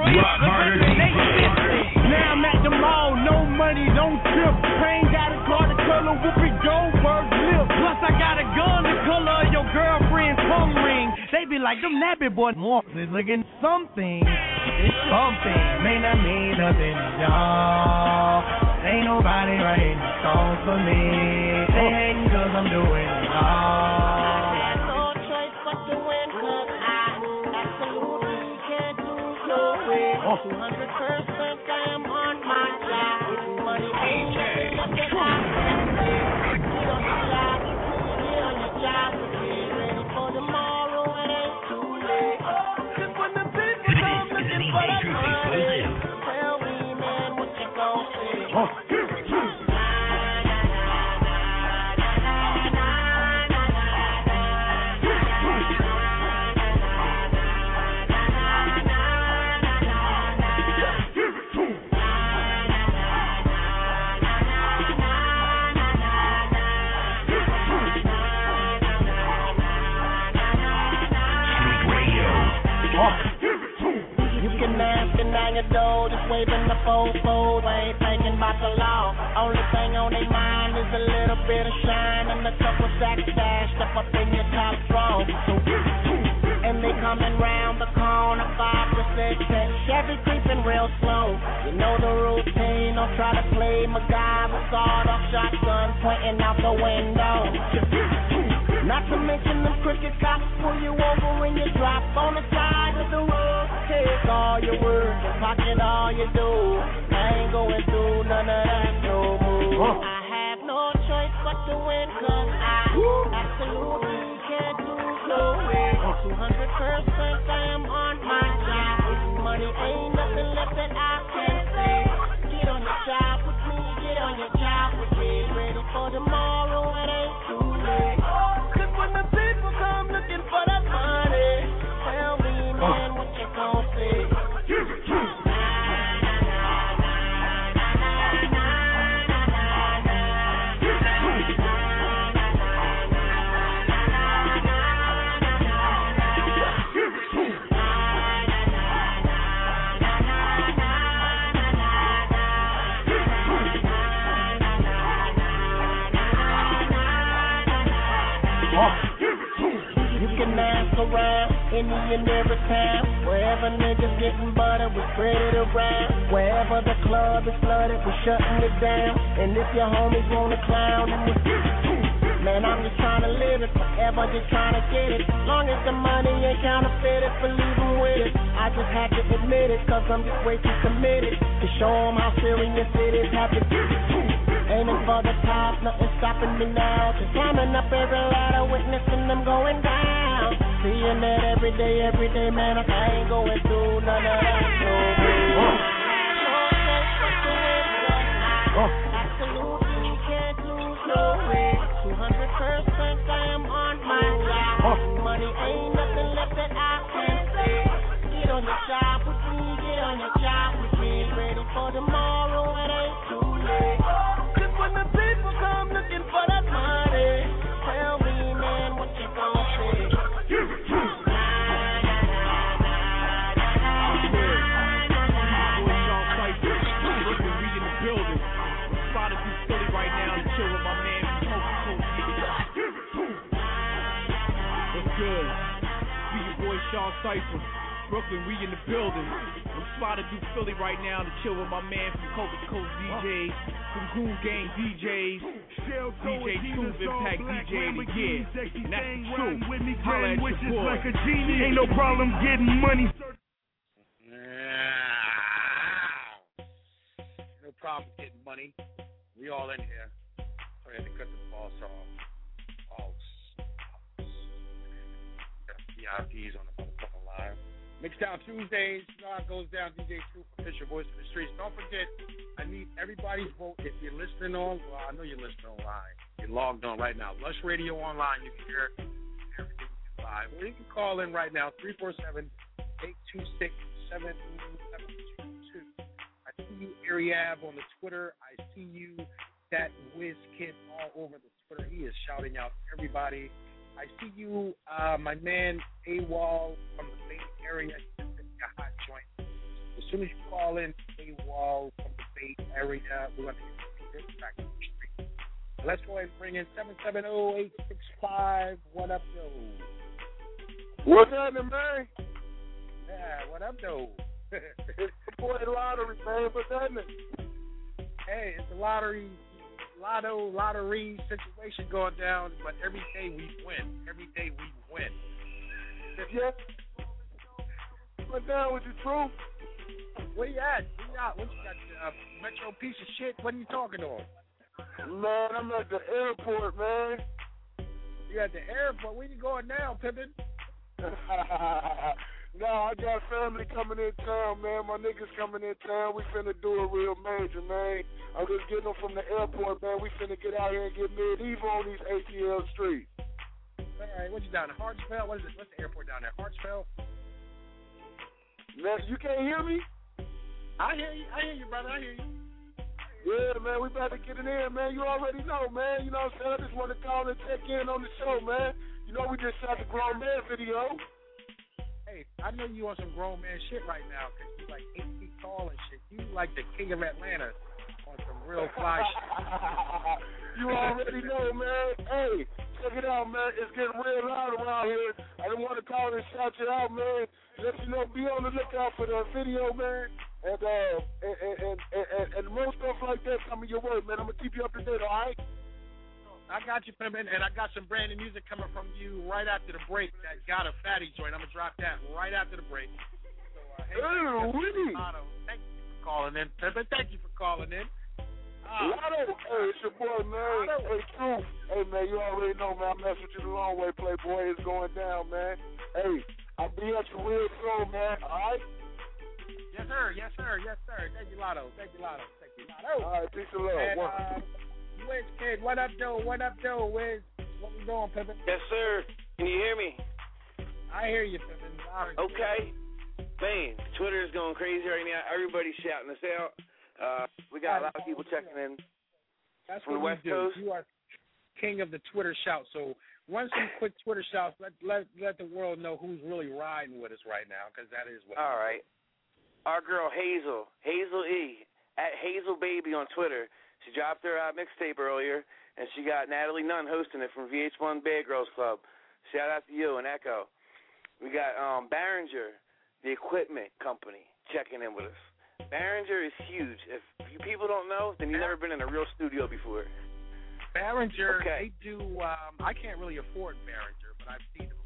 now I'm at the mall, no money, don't trip. Pain got a car the color Whoopi Goldberg lip. Plus I got a gun the color of your girlfriend's tongue ring. They be like, them nappy boys want this looking something. It's something. May not mean nothing to y'all. Ain't nobody writing a song for me. They hating cause I'm doing it all. I have no choice but to win cause I absolutely can't lose no way. two hundred percent I am on my job. Money ain't nothing left that I can say. Get on your job, get on your job. Get ready for tomorrow, it ain't too late. Just when the people come looking for that money, tell me, man, what you gon' say? Oh. You can ask and now you do, just waving the fofo, ain't thinking about the law. Only thing on their mind is a little bit of shine and a couple sacks stashed up up in your top drawer. So, and they coming round the corner, five to six, and Chevy creeping real slow. You know the routine, don't try to play MacGyver, sawed off shotgun pointing out the window. Not to mention them crooked cops pull you over when you drop on the side of the road. Take all your words and pocket all you do. I ain't going through none of that no more. I have no choice but to win cause I absolutely can't lose no way. two hundred percent I am on my job. Money ain't nothing left that I can say. Get on your job with me, get on your job with me. Ready for tomorrow, it ain't too late. When the people come looking for that money, tell me, man, what you gon' say? Give it to me. You can ask around any and every time. Wherever niggas getting butter, we spread it around. Wherever the club is flooded, we shutting it down. And if your homies wanna clown, then we man, I'm just trying to live it, forever just trying to get it. Long as the money ain't counterfeited, believe them with it. I just had to admit it, cause I'm just way too committed to show them how serious it is. Have to aiming for the top, nothing stopping me now. Just climbing up every ladder, witnessing them going down. Seeing that every day, every day, man, I ain't going through none of that no more. Absolutely can't lose no way. two hundred percent I am on my job. Money ain't nothing left that I can say. Get on your job with me, get on your job with me. Ready for tomorrow, it ain't too late. Just when the people come looking for that money, tell me, man, what you gon' say? Give it to me. Good. Be your boy Sean Cypher. Brooklyn, we in the building. I'm spotted through Philly right now to chill with my man from Coast to Coast D Js, from Goon Gang D Js, D J Truth, Impact D J of the Year. And that's the truth. Holla at your boy. Like a genie. Ain't no problem getting money. No problem getting money. We all in here. Sorry, I had to cut the boss off. V I Ps on the motherfucking live. Mixdown Tuesdays, you know how it goes down. D J Truth, official voice of the streets. Don't forget, I need everybody's vote. If you're listening on, well, I know you're listening online. You're logged on right now. Lush Radio Online, you can hear everything live. Or you can call in right now, three four seven, eight two six, seven seven two two. I see you, Ariab, on the Twitter. I see you, that Whiz Kid, all over the Twitter. He is shouting out everybody. I see you, uh, my man AWOL from the Bay Area. He's in your hot joint. As soon as you call in AWOL from the Bay Area, we're going to get back to the street. So let's go ahead and bring in seven seven zero, eight six five. What up, though? What's happening, man? Yeah, what up, though? It's the boy Lottery, man. What's happening? Hey, it's a lottery, lotto, lottery situation going down, but every day we win. Every day we win. Yeah. Went down with the truth. Where you at? Where you at? What you got? Uh, Metro piece of shit? What are you talking on? Man, I'm at the airport, man. You at the airport? Where you going now, Pippin? No, I got family coming in town, man. My niggas coming in town. We finna do it real major, man. I'm just getting them from the airport, man. We finna get out here and get medieval on these A T L streets. All right, what you down in Hartsville? What is it? What's the airport down there? Hartsville? Man, you can't hear me? I hear you. I hear you, brother. I hear you. Yeah, man, we about to get it in, man. You already know, man. You know what I'm saying? I just want to call and check in on the show, man. You know we just shot the Grown Man video. Hey, I know you on some grown man shit right now because you like eight feet tall and shit. You like the king of Atlanta on some real fly shit. You already know, man. Hey, check it out, man. It's getting real loud around here. I didn't want to call and shout you out, man. Let you know, be on the lookout for the video, man. And, uh, and, and, and, and, and more stuff like that coming your way, man. I'm going to keep you up to date, all right? I got you, Pimpin', and I got some brand new music coming from you right after the break. That got a fatty joint. I'm going to drop that right after the break. So, uh, hey, hey Winnie. Thank you for calling in, Pimpin'. Thank you for calling in. Uh, Lotto, hey, it's your boy, man. Lotto. Hey, Truth. Hey, man, you already know, man. I mess with you the long way, Playboy. It's going down, man. Hey, I'll be at your real show, man, all right? Yes, sir. Yes, sir. Yes, sir. Thank you, Lotto. Thank you, Lotto. Thank you, Lotto. All right, peace and love. And, uh, Wiz Kid, what up, though? What up, though, Wiz? What we doing, Pippin? Yes, sir. Can you hear me? I hear you, Pippin. Okay. Man, Twitter is going crazy right now. Everybody's shouting us out. Uh, we got a lot of people checking in That's from the what West you do. Coast. You are king of the Twitter shout. So run some quick Twitter shouts. Let let let the world know who's really riding with us right now, because that is what. All right. Our girl Hazel, Hazel E, at Hazel Baby on Twitter. She dropped her uh, mixtape earlier, and she got Natalie Nunn hosting it from V H one Bad Girls Club. Shout out to you and Echo. We got um, Behringer, the equipment company, checking in with us. Behringer is huge. If you people don't know, then you've never been in a real studio before. Behringer, okay. they do. Um, I can't really afford Behringer, but I've seen them.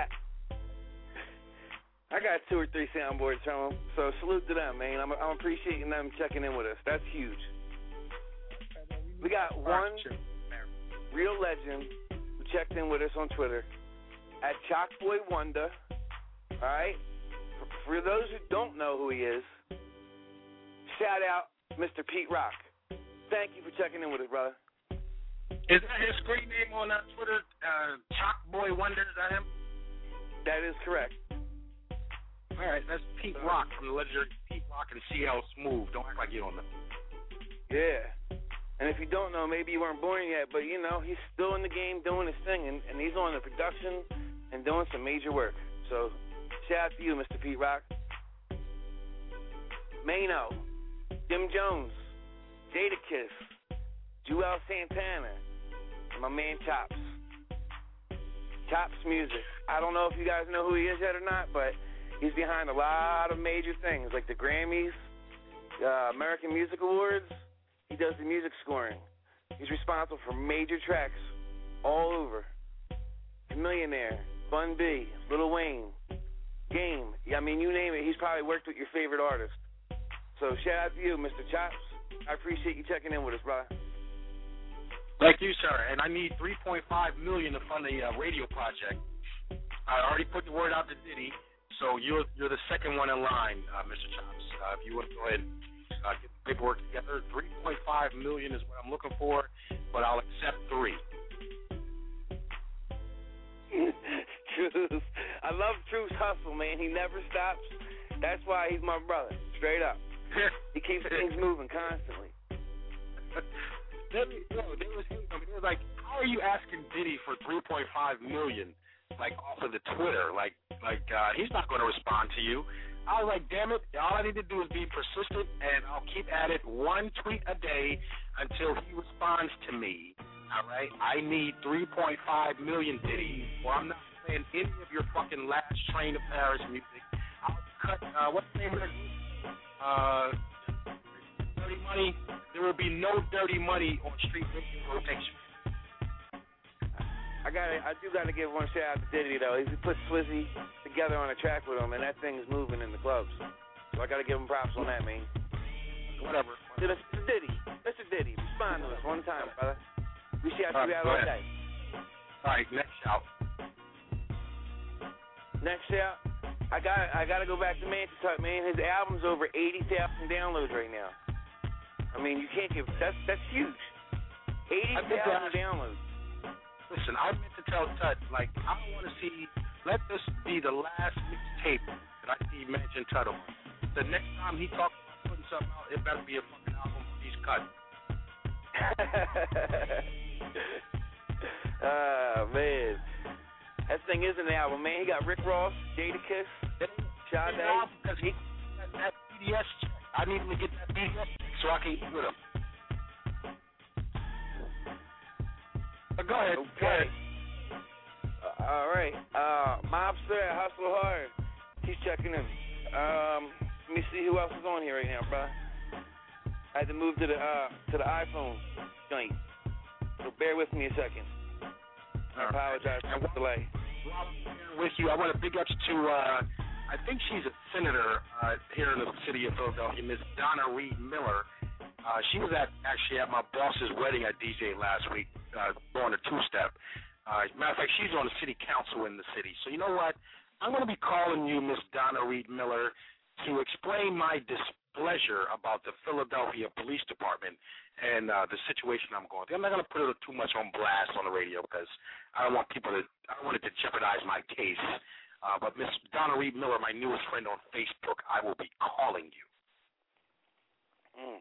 I got two or three soundboards from them, so salute to them, man. I'm, I'm appreciating them checking in with us. That's huge. We got one real legend who checked in with us on Twitter at Chalkboy Wonder. All right? For, for those who don't know who he is, shout out Mister Pete Rock. Thank you for checking in with us, brother. Is that his screen name on uh, Twitter? Uh, Chalkboy Wonder, is that him? That is correct. All right, that's Pete Rock from the legendary Pete Rock and C L Smooth. Don't act like you don't know. Yeah. And if you don't know, maybe you weren't born yet, but, you know, he's still in the game doing his thing, and, and he's on the production and doing some major work. So, shout out to you, Mister Pete Rock. Mano, Jim Jones, Jadakiss, Joel Santana, and my man Chops. Chops Music. I don't know if you guys know who he is yet or not, but he's behind a lot of major things, like the Grammys, uh, American Music Awards. He does the music scoring. He's responsible for major tracks all over. The Millionaire, Bun B, Lil Wayne, Game. I mean, you name it, he's probably worked with your favorite artist. So shout out to you, Mister Chops. I appreciate you checking in with us, brother. Thank you, sir. And I need three point five million dollars to fund a uh, radio project. I already put the word out to Diddy, so you're you're the second one in line, uh, Mister Chops. Uh, if you want to go ahead and uh, get the paperwork together, three point five million dollars is what I'm looking for, but I'll accept three. Truth. I love Truth's hustle, man. He never stops. That's why he's my brother, straight up. He keeps things moving constantly. They, you know, they was they was like, how are you asking Diddy for three point five million dollars, like, off of the Twitter? Like, like uh, he's not going to respond to you. I was like, damn it, all I need to do is be persistent, and I'll keep at it one tweet a day until he responds to me. All right? I need three point five million dollars, Diddy, or I'm not playing any of your fucking Last Train to Paris music. I'll cut, uh, what's the name of that? Uh, dirty money, there will be no dirty money on street radio rotation. I got I do got to give one shout out to Diddy though. He put Swizzy together on a track with him, and that thing's moving in the clubs. So I got to give him props on that, man. Whatever. To the, to Diddy, Mister Diddy, respond to us one time, brother. We shout Uh, you out go all ahead. day. All right, next shout. Next shout, I got I got to go back to Manchester Tut, man. His album's over eighty thousand downloads right now. I mean, you can't give that's that's huge. Eighty thousand downloads. Listen, I meant to tell Tut, like, I don't want to see, let this be the last mixtape that I see mention Tut on. The next time he talks about putting something out, it better be a fucking album he's cut. Ah, man. That thing is an album, man. He got Rick Ross, Jadakiss, Sade. Because he got that B D S check. I need him to get that B D S check so I can eat with him. But go ahead. Okay. Go ahead. Uh, all right. Uh, Mobster at Hustle Hard. He's checking in. Um, let me see who else is on here right now, bro. I had to move to the uh, to the iPhone joint, so bear with me a second. I apologize for the delay. While I'm here with you, I want to big ups to, uh, I think she's a senator uh, here in the city of Philadelphia, Miss Donna Reed Miller. Uh, she was at actually at my boss's wedding I D J last week, uh, on a two-step. Uh, matter of fact, she's on the city council in the city. So you know what? I'm going to be calling you, Miss Donna Reed Miller, to explain my displeasure about the Philadelphia Police Department and uh, the situation I'm going through. I'm not going to put it too much on blast on the radio because I don't want people to, I don't want it to jeopardize my case. Uh, but Miss Donna Reed Miller, my newest friend on Facebook, I will be calling you. Mm.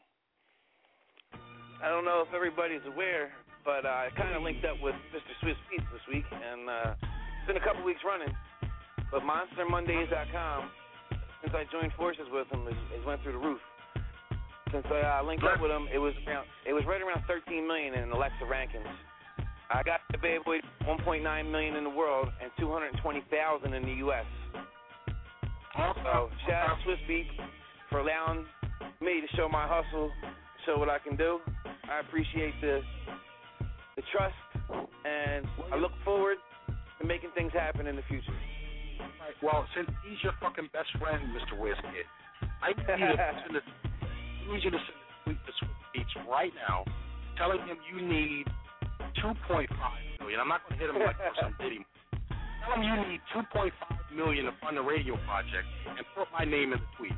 I don't know if everybody's aware, but uh, I kind of linked up with Mister Swiss Beats this week, and uh, it's been a couple weeks running. But Monster Mondays dot com, since I joined forces with him, it, it went through the roof. Since I uh, linked up with him, it was around, it was right around thirteen million in Alexa rankings. I got the bad boy one point nine million in the world and two hundred twenty thousand in the U S. So shout out Swiss Beats for allowing me to show my hustle, show what I can do. I appreciate the the trust, and I look forward to making things happen in the future. Right. Well, since he's your fucking best friend, Mister Wizkid, I need you to send a, I need you to send a tweet to Swiss Beats right now, telling him you need two point five million. I'm not going to hit him like some Diddy. Tell him you need two point five million to fund the radio project, and put my name in the tweet.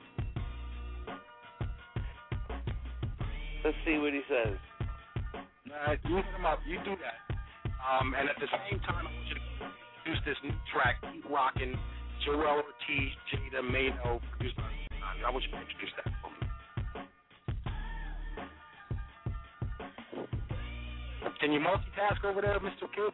Let's see what he says. Uh, you hit him up. You do that. Um, and at the same time, I want you to introduce this new track, Keep Rockin', Joel Ortiz, Jada Mano, produced by I want you to introduce that for me. Can you multitask over there, Mister Kid?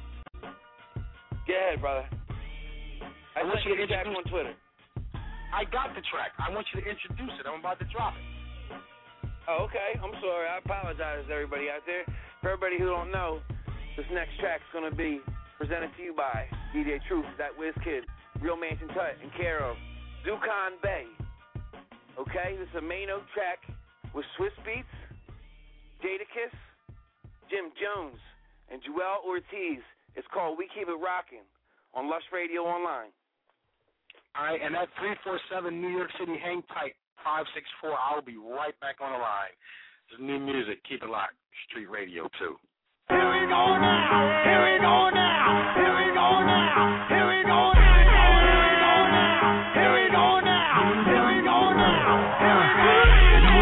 Go ahead, brother. I, I want you to the track introduce on Twitter. I got the track. I want you to introduce it. I'm about to drop it. Oh, okay. I'm sorry. I apologize to everybody out there. For everybody who don't know, this next track's going to be presented to you by D J Truth, That Wiz Kid, Real Mansion Tut, and care of Zucon Bay. Okay? This is a Mano track with Swiss Beats, Jadakiss, Jim Jones, and Joel Ortiz. It's called We Keep It Rockin' on Lush Radio Online. All right, and that three four seven New York City, hang tight. five six four, I'll be right back on the line. This is new music. Keep it locked. Street Radio two. Here we go now. Here we go now. Here we go now. Here we go now. Here we go now. Here we go now. Here we go now.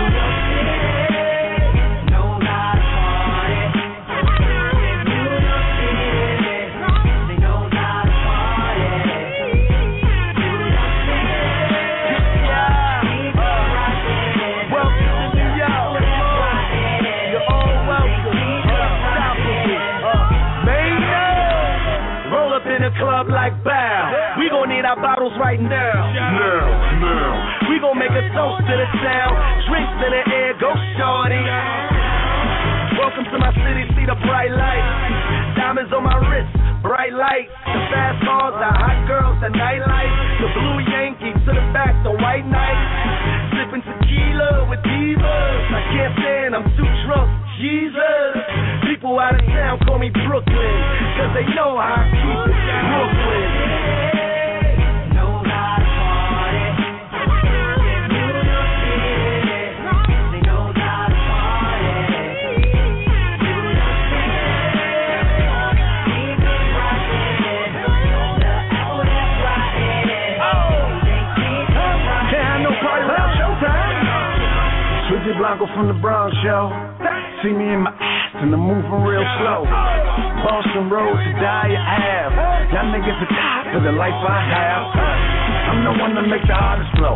Club like bow. We gon' need our bottles right now. Now, now. We gon' make a toast to the town. Drinks in the air, go shorty. Welcome to my city, see the bright lights. Diamonds on my wrist, bright lights. The fast cars, the hot girls, the nightlife. The blue Yankee to the back, the white knight. sipping tequila with divas. I can't stand, I'm too drunk, Jesus. People out of town call me Brooklyn, cause they know how I keep it Brooklyn. Blanco from the Bronx, yo. See me in my ass and I'm moving real slow. Boston Road to die you have. Y'all niggas are tired for the life I have. I'm the one to make the hardest flow.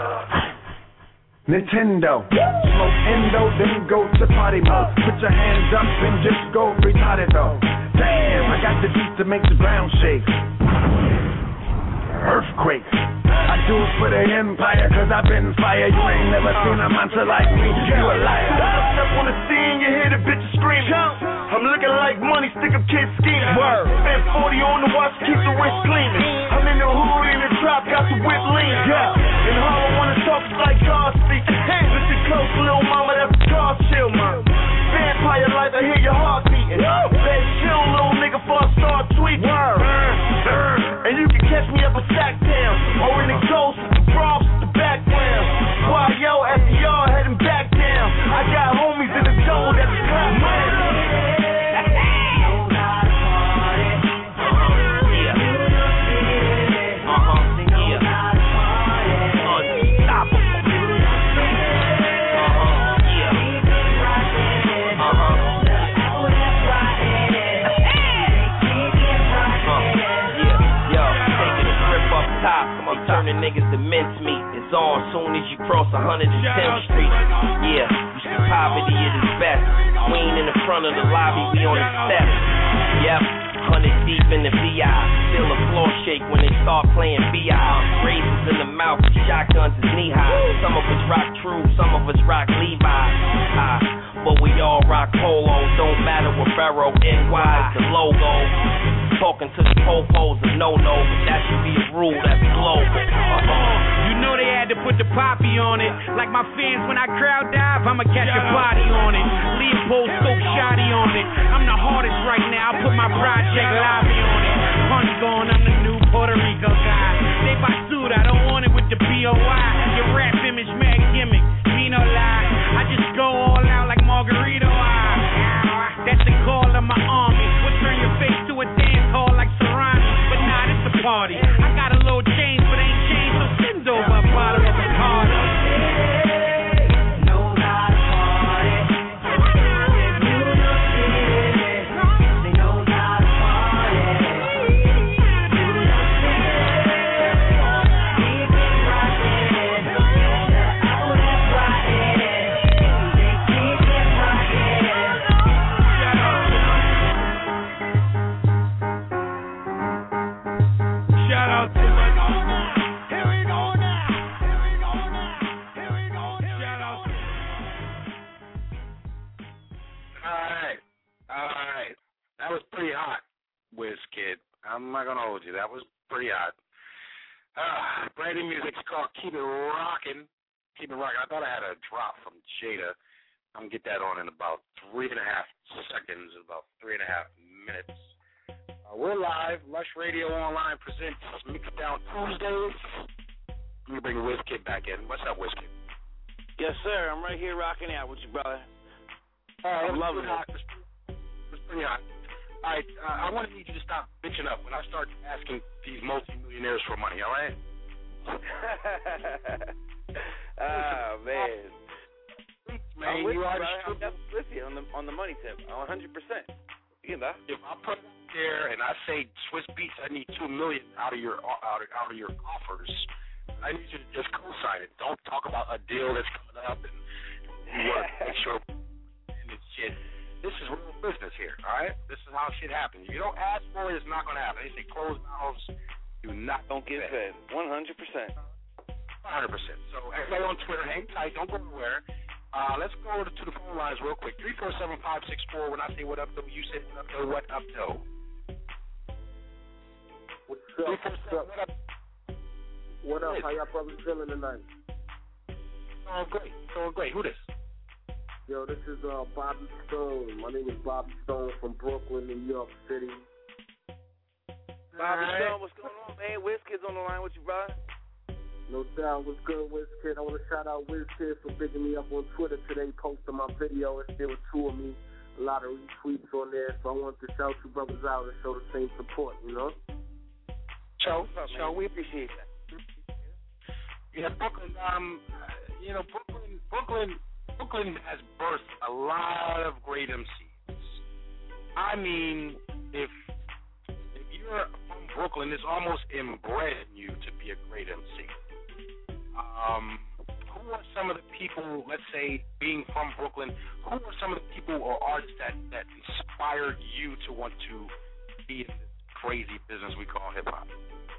Nintendo. Smoke endo, then go to party mode. Put your hands up and just go retarded though. Damn, I got the beat to make the ground shake. Earthquake. I do it for the empire, cause I've been fire. You ain't never seen a monster like me, you a liar. Step on the scene, you hear the bitches screaming. I'm looking like money, stick up kids scheming. Spent forty on the watch, keep the wrist gleaming. I'm in the hood, in the drop, got the whip lean. Yeah. And Harlem wanna talk like God speak. Listen close, little mama, that's the car chill, man. Vampire life, I hear your heart beating. Better chill, little nigga, before I start tweaking. And you can catch me up a Sacktown, or in the Ghost, the Bronx, the background. Why yo, at the yard, heading back down. I got homies in the dough that's clap man. Turning niggas to mincemeat. It's on soon as you cross one hundred tenth Street. Yeah, you see poverty at its best. Queen in the front of the lobby, we on the steps. Yep, hundred deep in the V I. Feel the floor shake when they start playing B I. Razors in the mouth, shotguns is knee high. Some of us rock True, some of us rock Levi's. Ah, but we all rock Polo. Don't matter what Barrow, N Y is the logo. Talking to the popos is no-no, but that should be a rule that's global. Uh-huh. You know they had to put the poppy on it. Like my fans, when I crowd dive, I'ma catch a body on it. Leopold Scope Shotty on it. I'm the hardest right now, I put my project lobby on it. Punch gone, I'm the new Puerto Rico guy. They basura, I don't want it with the B O I. Your rap image, mad gimmick, me no lie. I just go all out like Margarito. I, that's the call of my army. We'll turn your face to a dance hall like Serrani. But nah, this a party. I got a little change, but ain't change, so send over a bottle of Bacardi. I'm not gonna hold you. That was pretty hot. Uh, brand new music's called Keep It Rockin'. Keep It Rockin'. I thought I had a drop from Jada. I'm gonna get that on in about three and a half seconds, in about three and a half minutes. Uh, we're live. Lush Radio Online presents Mix Down Tuesdays. Let me bring WizKid back in. What's up, WizKid? Yes, sir. I'm right here rocking out with you, brother. All right, I'm loving it. It was pretty hot. All right, uh, I want to need you to stop bitching up when I start asking these multi-millionaires for money, all right? Ah, man. Man, I'm with you you, are brother. I'm definitely with you on the, on the money tip. one hundred percent. You know? If I put it there and I say, Swiss Beats, I need two million dollars out of your out of, out of your offers, I need you to just co-sign it. Don't talk about a deal that's coming up and you want to make sure and it's shit. This is real business here, all right? This is how shit happens. If you don't ask for it, it's not going to happen. They say closed mouths do not don't get fed. one hundred percent. one hundred percent. So everybody on Twitter, hang tight. Don't go anywhere. Uh, let's go to the phone lines real quick. three four seven, five six four. When I say what up, though, you say what up, though. What up, though? What's up? What's up? What up? How y'all probably feeling tonight? Doing great. Doing great. Who this? Yo, this is uh, Bobby Stone. My name is Bobby Stone from Brooklyn, New York City. Bobby Alright. Stone, what's going on, man? WizKid's on the line with you, brother. No doubt. What's good, WizKid? I want to shout out WizKid for picking me up on Twitter today, posting my video. It's there with two of me. A lot of retweets on there, so I want to shout you brothers out and show the same support, you know? Show, What's up, man? show. We appreciate that. Yeah, Brooklyn. Um, you know, Brooklyn, Brooklyn, Brooklyn has birthed a lot of great M Cs. I mean, if if you're from Brooklyn, it's almost inbred in you to be a great M C. Um, who are some of the people? Let's say, being from Brooklyn, who are some of the people or artists that that inspired you to want to be in this crazy business we call hip hop?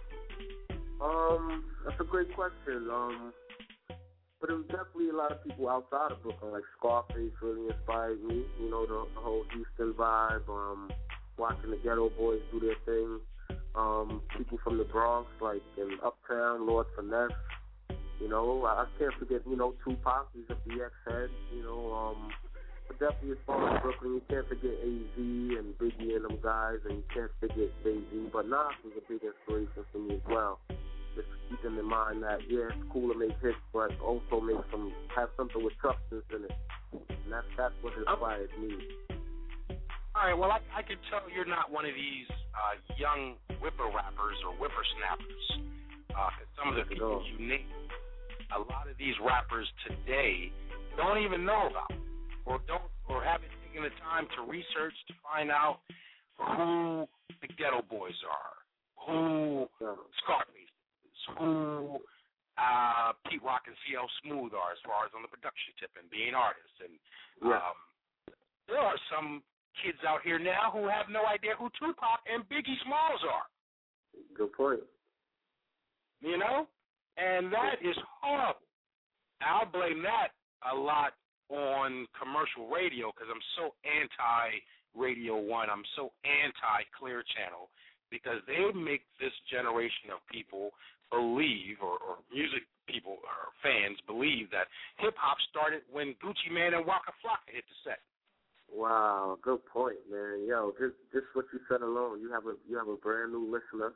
Um, that's a great question. Um, but it was definitely a lot of people outside of Brooklyn, like Scarface really inspired me. You know, the, the whole Houston vibe. Um, watching the Ghetto Boys do their thing. Um, people from the Bronx, like in Uptown, Lord Finesse. You know, I, I can't forget. You know, Tupac. He's a B X head. You know, um, but definitely as far as Brooklyn, you can't forget A Z and Biggie and them guys, and you can't forget Jay-Z. But Nas was a big inspiration for me as well. Just keeping in mind that, yeah, it's cool to make hits, but also make some, have something with substance in it. And that's, that's what inspired me. All right, well, I, I can tell you're not one of these uh, young whipper rappers or whippersnappers. Uh, some of the people you name, a lot of these rappers today don't even know about or don't or haven't taken the time to research to find out who the Ghetto Boys are, who Scarface is, who uh, Pete Rock and C L Smooth are as far as on the production tip and being artists. And Yeah. um, there are some kids out here now who have no idea who Tupac and Biggie Smalls are. Good point. You know? And that is horrible. I'll blame that a lot on commercial radio because I'm so anti-Radio One. I'm so anti-Clear Channel because they make this generation of people believe, or, or music people or fans believe, that hip-hop started when Gucci Mane and Waka Flocka hit the set. Wow, good point, man. Yo, just just what you said alone. You have a you have a brand new listener.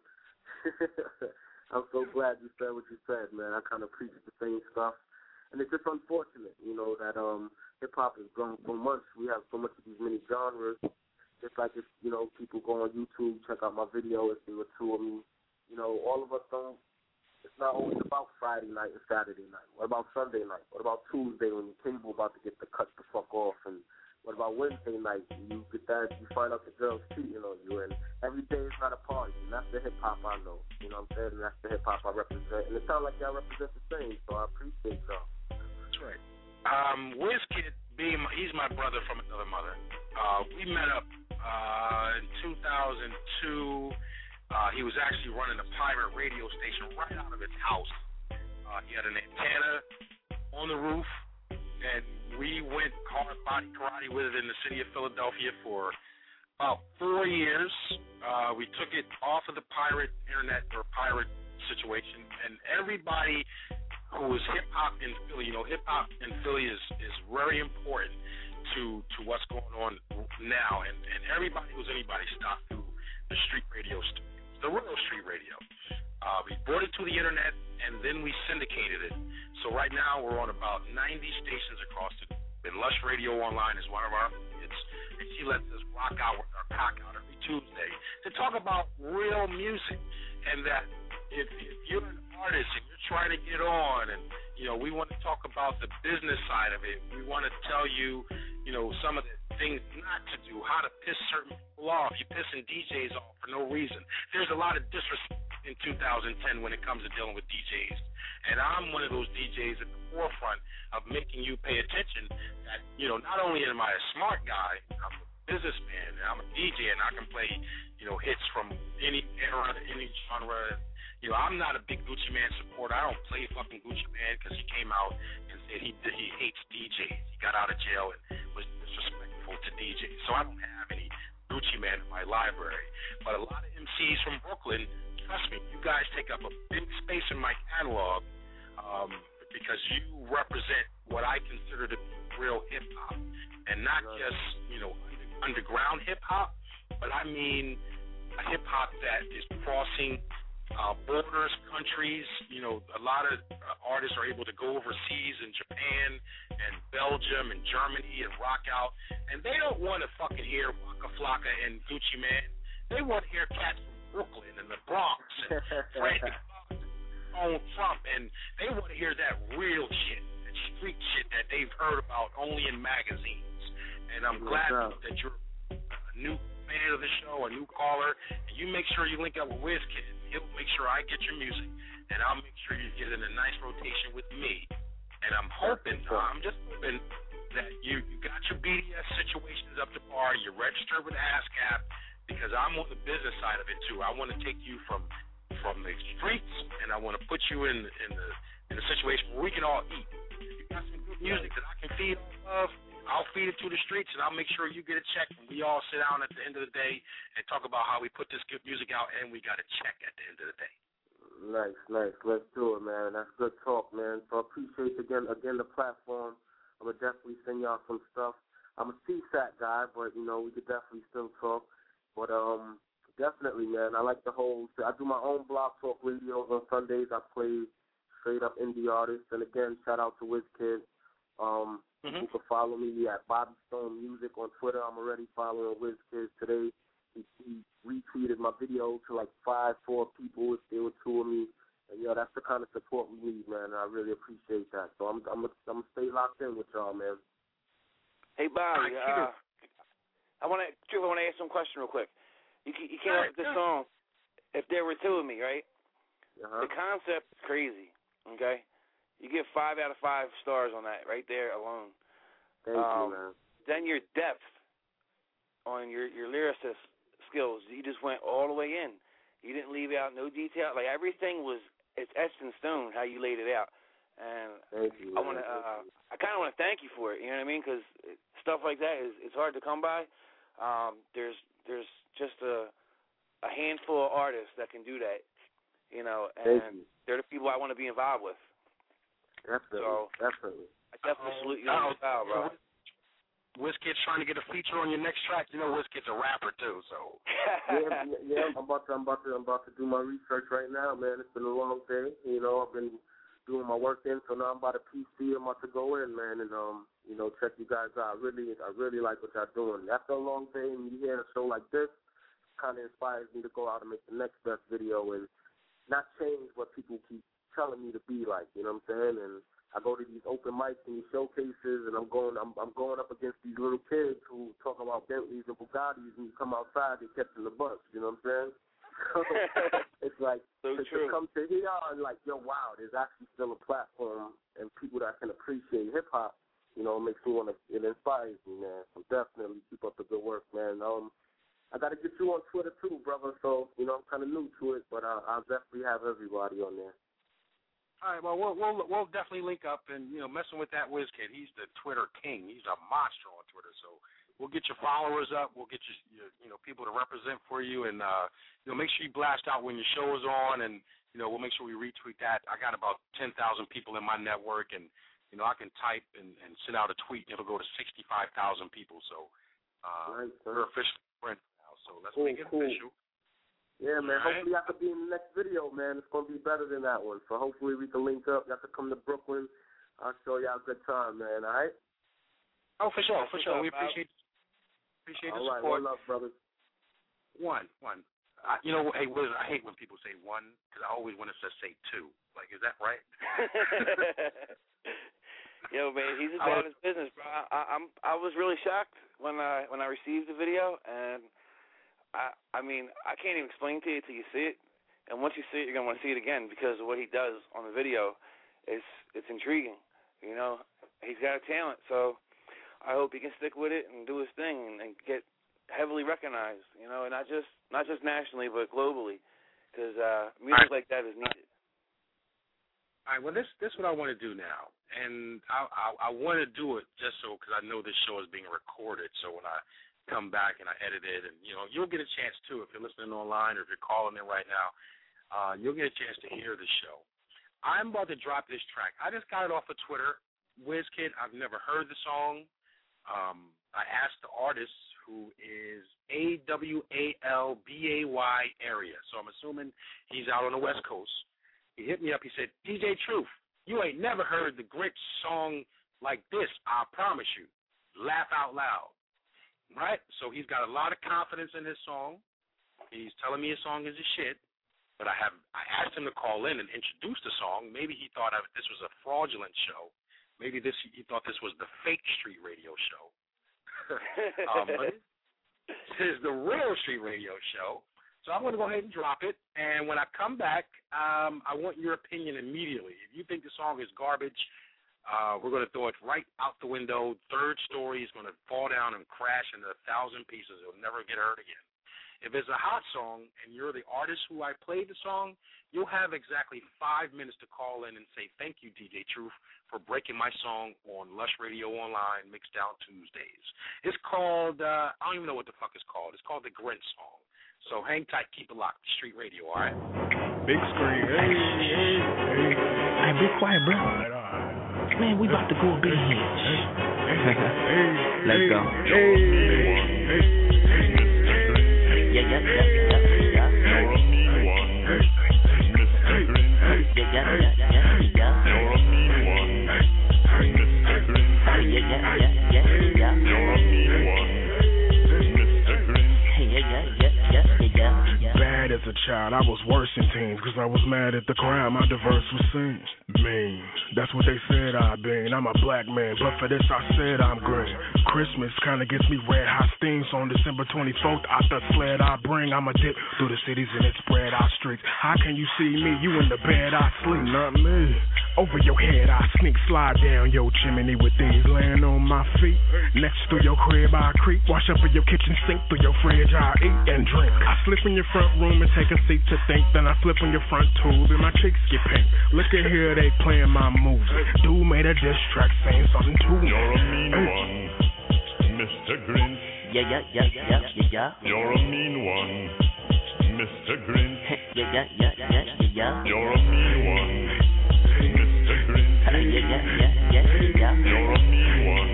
I'm so glad you said what you said, man. I kind of preach the same stuff, and it's just unfortunate, you know, that um hip hop has grown so much. We have so much of these many genres. Just like if you know people go on YouTube, check out my video, if there were two of me. You know, all of us don't. It's not always about Friday night and Saturday night. What about Sunday night? What about Tuesday when your cable about to get the cut the fuck off? And what about Wednesday night? You get that, you find out the girl's cheating on you, and every day is not a party. And that's the hip hop I know. You know what I'm saying? And that's the hip hop I represent. And it sounds like y'all represent the same, so I appreciate y'all. That's right. Um, WizKid, being my, he's my brother from another mother. Uh, we met up uh, in two thousand two. Uh, he was actually running a pirate radio station right out of his house. Uh, he had an antenna on the roof, and we went hard body karate with it in the city of Philadelphia for about four years. Uh, we took it off of the pirate internet or pirate situation, and everybody who was hip hop in Philly, you know, hip hop in Philly is, is very important to to what's going on now, and, and everybody who's anybody stopped through the street radio studios, the real street radio. Uh, we brought it to the internet, and then we syndicated it. So right now we're on about ninety stations across the. And Lush Radio Online is one of our hits, and she lets us rock out with our cock out every Tuesday to talk about real music, and that if, if you're an artist and you're trying to get on, and you know we want to talk about the business side of it. We want to tell you, you know, some of the things not to do, how to piss certain people off. You're pissing D Js off for no reason. There's a lot of disrespect in two thousand ten when it comes to dealing with D Js. And I'm one of those D Js at the forefront of making you pay attention that, you know, not only am I a smart guy, I'm a businessman, and I'm a D J, and I can play, you know, hits from any era, any genre. You know, I'm not a big Gucci Mane supporter. I don't play fucking Gucci Mane because he came out and said he he hates D Js. He got out of jail and was disrespectful to D Js. So I don't have any Gucci Mane in my library. But a lot of M Cs from Brooklyn, trust me, you guys take up a big space in my catalog, um, because you represent what I consider to be real hip hop, and not just you know underground hip hop, but I mean a hip hop that is crossing uh, borders, countries. You know, a lot of uh, artists are able to go overseas in Japan and Belgium and Germany and rock out, and they don't want to fucking hear Waka Flocka and Gucci Mane. They want to hear cats from Brooklyn and the Bronx and Frank on Trump, and they want to hear that real shit, that street shit that they've heard about only in magazines. And I'm glad that you're a new fan of the show, a new caller, and you make sure you link up with WizKid. He'll make sure I get your music, and I'll make sure you get in a nice rotation with me. And I'm hoping, I'm just hoping that you, you got your B D S situations up to par, you're registered with ASCAP, because I'm on the business side of it too. I want to take you from from the streets, and I want to put you in in the in a situation where we can all eat. You got some good music that I can feed off of, I'll feed it to the streets, and I'll make sure you get a check, and we all sit down at the end of the day and talk about how we put this good music out, and we got a check at the end of the day. Nice, nice. Let's do it, man. That's good talk, man. So I appreciate again again the platform. I'm gonna definitely send y'all some stuff. I'm a C SAT guy, but you know we could definitely still talk. But um, definitely, man. I like the whole. I do my own blog talk radios on Sundays. I play straight up indie artists, and again, shout out to WizKid. Um, mm-hmm. You can follow me at Bobby Stone Music on Twitter. I'm already following WizKid today. He, he retweeted my video to like five, four people. If there were two of me, and yeah, that's the kind of support we need, man. And I really appreciate that. So I'm, I'm, I'm gonna stay locked in with y'all, man. Hey, Bobby. Uh, I want to, I want to ask some question real quick. You, you came up with this song, "If There Were Two of Me," right? Uh-huh. The concept is crazy. Okay, you get five out of five stars on that right there alone. Thank um, you, man. Then your depth on your your lyricist skills, you just went all the way in. You didn't leave out no detail. Like everything was, it's etched in stone how you laid it out. And thank you, I want to, uh, I kind of want to thank you for it. You know what I mean? Because stuff like that is it's hard to come by. Um, there's there's just a a handful of artists that can do that. You know, and you. They're the people I want to be involved with. Definitely, so, definitely. I definitely salute you on the style, bro. WizKid's trying to get a feature on your next track. You know, WizKid's a rapper too, so. yeah, yeah. I'm about to, I'm about to, I'm about to do my research right now, man. It's been a long day. You know, I've been doing my work in, so now I'm about to P C. I'm about to go in, man, and um, you know, check you guys out. I really, I really like what y'all doing. After a long day, and you hear a show like this, kind of inspires me to go out and make the next best video and not change what people keep telling me to be like. You know what I'm saying? And I go to these open mics and these showcases, and I'm going, I'm, I'm going up against these little kids who talk about Bentleys and Bugattis, and you come outside, they catching the bus. You know what I'm saying? So it's like so to, to come to here and like, yo, wow, there's actually still a platform and people that can appreciate hip hop. You know, it makes me want to. It inspires me, man. So definitely keep up the good work, man. Um, I got to get you on Twitter too, brother. So you know, I'm kind of new to it, but I'll, I'll definitely have everybody on there. All right, well, we'll we'll we'll definitely link up, and you know, messing with that WizKid, he's the Twitter king. He's a monster on Twitter, so we'll get your followers up. We'll get your, your you know people to represent for you, and uh, you know, make sure you blast out when your show is on, and you know, we'll make sure we retweet that. I got about ten thousand people in my network, and you know, I can type and, and send out a tweet, and it'll go to sixty-five thousand people. So uh, nice, we're official friends now. So let's cool, make it cool. official. Yeah, man. All right. Hopefully I could be in the next video, man. It's going to be better than that one. So hopefully we can link up. Y'all could come to Brooklyn. I'll show y'all a good time, man. All right? Oh, for sure, for sure. We appreciate appreciate the All right, support. one love, brothers. One, one. Uh, you know, hey, Wiz, I hate when people say one because I always want to just say two. Like, is that right? Yo, man, he's about his business, bro. I, I, I'm I was really shocked when I when I received the video, and I I mean I can't even explain to you till you see it. And once you see it, you're gonna want to see it again because of what he does on the video. It's it's intriguing. You know, he's got a talent, so I hope he can stick with it and do his thing and, and get heavily recognized. You know, and not just not just nationally but globally, because uh, music like that is needed. All right, well, this this is what I want to do now, and I I, I want to do it just so because I know this show is being recorded. So when I come back and I edit it, and you know, you'll get a chance too if you're listening online or if you're calling in right now. Uh, you'll get a chance to hear the show. I'm about to drop this track. I just got it off of Twitter. WizKid, I've never heard the song. Um, I asked the artist, who is A W A L B A Y area, so I'm assuming he's out on the West Coast. He hit me up. He said, D J Truth, you ain't never heard the Grinch song like this, I promise you. Laugh out loud. Right? So he's got a lot of confidence in his song. He's telling me his song is a shit, but I have I asked him to call in and introduce the song. Maybe he thought I, this was a fraudulent show. Maybe this he thought this was the fake street radio show. um, but this is the real street radio show. So I'm going to go ahead and drop it. And when I come back, um, I want your opinion immediately. If you think the song is garbage, uh, we're going to throw it right out the window. Third story is going to fall down and crash into a thousand pieces. It'll never get heard again. If it's a hot song and you're the artist who I played the song, you'll have exactly five minutes to call in and say, thank you, D J Truth, for breaking my song on Lush Radio Online, Mixdown Tuesdays. It's called, uh, I don't even know what the fuck it's called. It's called the Grinch song. So hang tight, keep it locked. Street radio, all right? Big screen. Hey, hey, hey. Hey, be quiet, bro. All right, all right. Man, we about to go a big hitch. Hey, hey, Let's go. Hey, hey, Yeah, yeah, yeah, yeah, yeah. You're a mean one, Mister Grinch. Yeah, yeah, yeah, yeah, yeah. You're a mean one, Mister Grinch. Yeah, yeah, yeah, yeah, yeah. You're a mean one, Mister Grinch. Yeah, yeah, yeah, yeah, yeah, yeah. Bad as a child, I was worse in teens, cause I was mad at the crowd my diverse was seen. Mean, that's what they said I've been. I'm a black man, but for this I said I'm green. Christmas kinda gets me red hot steam, so on December twenty-fourth, out the sled I bring, I'ma dip through the cities and it spread out streets. How can you see me? You in the bed I sleep. Not me. Over your head I sneak, slide down your chimney with these laying on my feet. Next to your crib I creep, wash up in your kitchen sink, through your fridge I eat and drink. I slip in your front room and take a seat to think, then I flip on your front tube and my cheeks get pink. Look at here, they playing my movie. Dude made a diss track saying something to me. You're a mean one, Mister Grinch. Yeah, yeah, yeah, yeah, yeah, yeah. You're a mean one, Mister Grinch. Yeah, yeah, yeah, yeah, yeah. You're a mean one, Mister Grinch. Yeah, yeah, yeah, yeah, yeah. You're a mean one,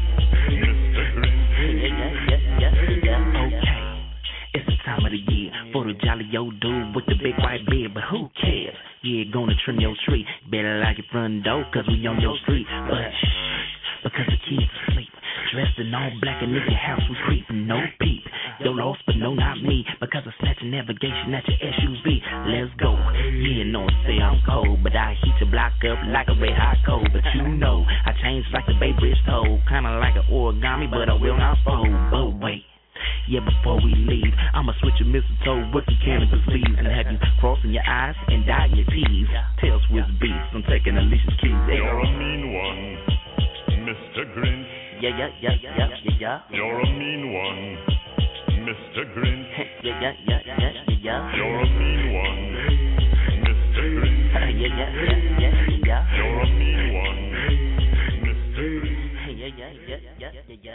Mister Grinch. Yeah, yeah, yeah, yeah, yeah. Okay, it's the time of the year for the jolly old dude with the big white beard, but who cares? Yeah, gonna trim your tree. Better lock your front door, cause we on your street. But shh, because the kids asleep. Dressed in all black and in your house we creepin', no peep. Yo lost, but no, not me. Because I snatch a navigation at your S U V. Let's go. Yeah, no, say I'm cold, but I heat your block up like a red hot coal. But you know, I changed like the Bay Bridge toll. Kinda like an origami, but I will not fold. But wait. Yeah, before we leave, I'ma switch your mistletoe with some cannabis leaves and have you crossing your eyes and dye your T's. Tell Swiss Beats I'm taking Alicia's keys. You're a mean one, Mister Grinch. Yeah, yeah, yeah, yeah, yeah, yeah. You're a mean one, Mister Grinch. Yeah, yeah, yeah, yeah, yeah. You're a mean one, Mister Grinch. Yeah, yeah, yeah, yeah, yeah. You're a mean one, Mister Grinch. Yeah, yeah, yeah, yeah, yeah, yeah.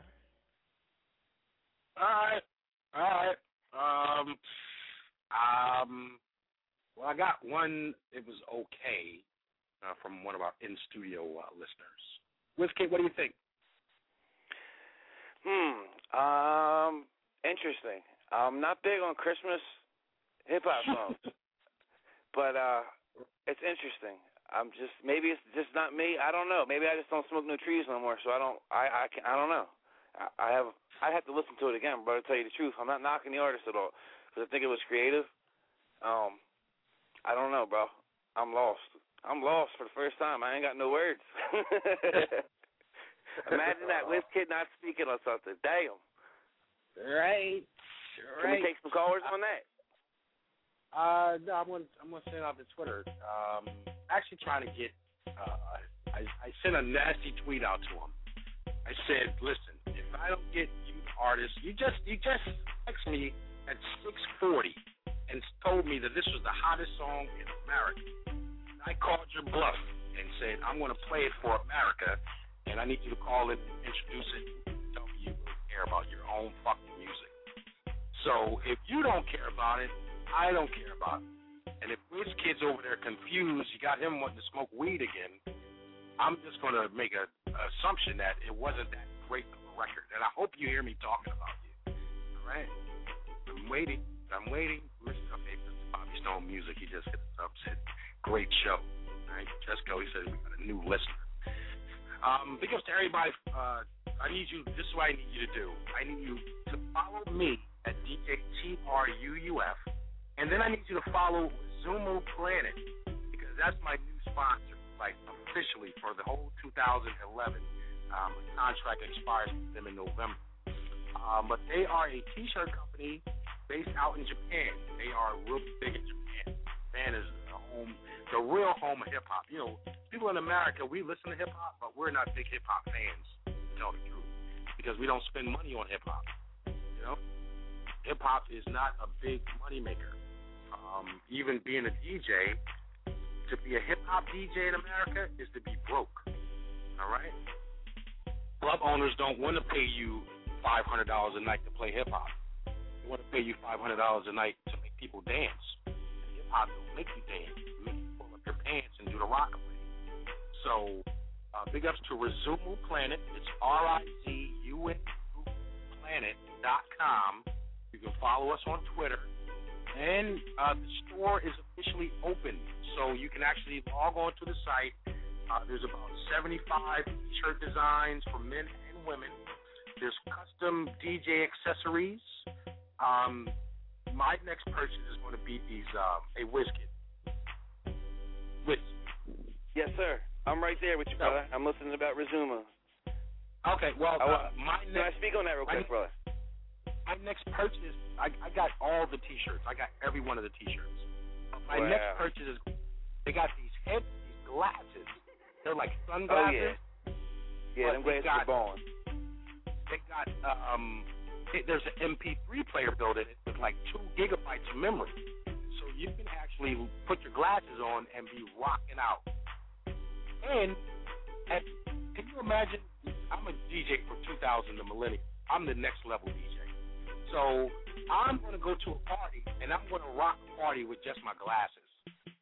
All right, all right. Um, um. Well, I got one. It was okay uh, from one of our in-studio uh, listeners. WizKid, what do you think? Hmm. Um. Interesting. I'm not big on Christmas hip hop songs, but uh, it's interesting. I'm just maybe it's just not me. I don't know. Maybe I just don't smoke no trees no more, so I don't. I I, can, I don't know. I have I have to listen to it again, bro, to tell you the truth. I'm not knocking the artist at all because I think it was creative. Um, I don't know, bro. I'm lost. I'm lost for the first time. I ain't got no words. Imagine that, WizKid not speaking on something. Damn. Right. Can Right. we take some callers on that? Uh, no, I'm gonna I'm gonna send out the Twitter. Um, actually trying to get. Uh, I I sent a nasty tweet out to him. I said, listen, if I don't get you artists, you just you just text me at six forty and told me that this was the hottest song in America. I called your bluff and said, I'm going to play it for America, and I need you to call it, introduce it, and tell me you really care about your own fucking music. So if you don't care about it, I don't care about it. And if we Whiz Kid's over there confused. You got him wanting to smoke weed again. I'm just going to make a, a assumption that it wasn't that great of a record, and I hope you hear me talking about you. All right? I'm waiting. I'm waiting. Mister Okay, Mister Bobby Stone Music, he just hit us up, said, great show. All right? Just go. He said, we got a new listener. Um, big ups to everybody. Uh, I need you, this is what I need you to do. I need you to follow me at D J T R U U F, and then I need you to follow Zumu Planet, because that's my new sponsor, like officially for the whole two thousand eleven. Um, the contract expires with them in November. Um, but they are a t-shirt company based out in Japan. They are really big in Japan. Japan is a home, the real home of hip-hop. You know, people in America, we listen to hip-hop, but we're not big hip-hop fans, to tell the truth, because we don't spend money on hip-hop, you know? Hip-hop is not a big moneymaker. Um, even being a D J, to be a hip-hop D J in America is to be broke, all right? Club owners don't want to pay you five hundred dollars a night to play hip-hop. They want to pay you five hundred dollars a night to make people dance. Hip-hop don't make you dance. It make you pull up your pants and do the rockabilly. So, uh, big ups to Resumu Planet. It's R I Z U N planet dot com. You can follow us on Twitter. And uh, the store is officially open, so you can actually log on to the site. Uh, there's about seventy-five t-shirt designs for men and women. There's custom D J accessories. Um, my next purchase is going to be these, uh, a Whiz Kid. Whiz. Yes, sir. I'm right there with you, brother. I'm listening about Resumo. Okay, well, uh, my Can next... I speak on that real quick, my, brother? My next purchase, I, I got all the T-shirts. I got every one of the T-shirts. My Wow. next purchase is, they got these head, these glasses. They're like Oh, sunglasses. yeah. Yeah, them but they glasses are got- balling. They got, um, it, there's an M P three player built in it with like two gigabytes of memory. So you can actually put your glasses on and be rocking out. And, and can you imagine, I'm a D J for two thousand, the millennium. I'm the next level D J. So I'm going to go to a party, and I'm going to rock a party with just my glasses.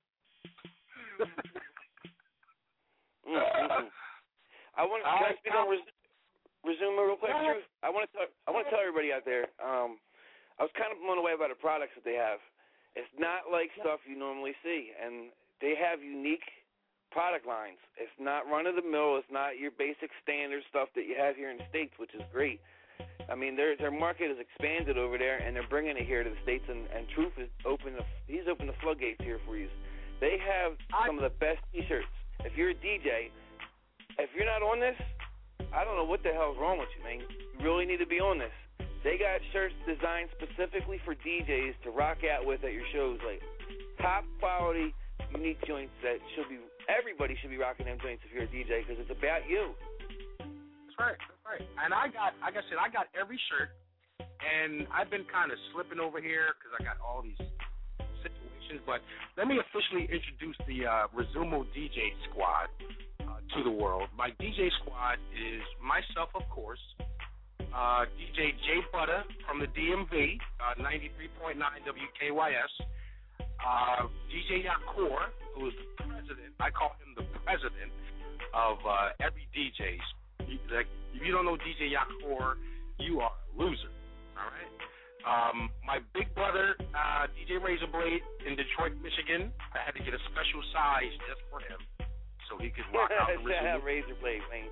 Mm-hmm. I want to I- speak on res- Resumo real quick. Truth. I want to tell I want to tell everybody out there. Um, I was kind of blown away by the products that they have. It's not like stuff you normally see, and they have unique product lines. It's not run of the mill. It's not your basic standard stuff that you have here in the States, which is great. I mean, their their market has expanded over there, and they're bringing it here to the States. And, and Truth is open. The, he's opened the floodgates here for you. They have some of the best T-shirts. If you're a D J, if you're not on this, I don't know what the hell's wrong with you, man. You really need to be on this. They got shirts designed specifically for D Js to rock out with at your shows, like top quality, unique joints that should be everybody should be rocking them joints if you're a D J, because it's about you. That's right. That's right. And I got, like I said, I got every shirt, and I've been kind of slipping over here because I got all these situations. But let me officially introduce the uh, Resumo D J Squad uh, to the world. My D J Squad is myself, of course, uh, D J Jay Butter from the D M V, uh, ninety-three point nine W K Y S, uh, D J Yakor, who is the president. I call him the president of uh, every D J's. You, like, if you don't know D J Yakor, you are a loser. All right. Um, my big brother, uh, D J Razorblade in Detroit, Michigan. I had to get a special size just for him, so he could rock out the Yeah, Resumo. Razorblade, man.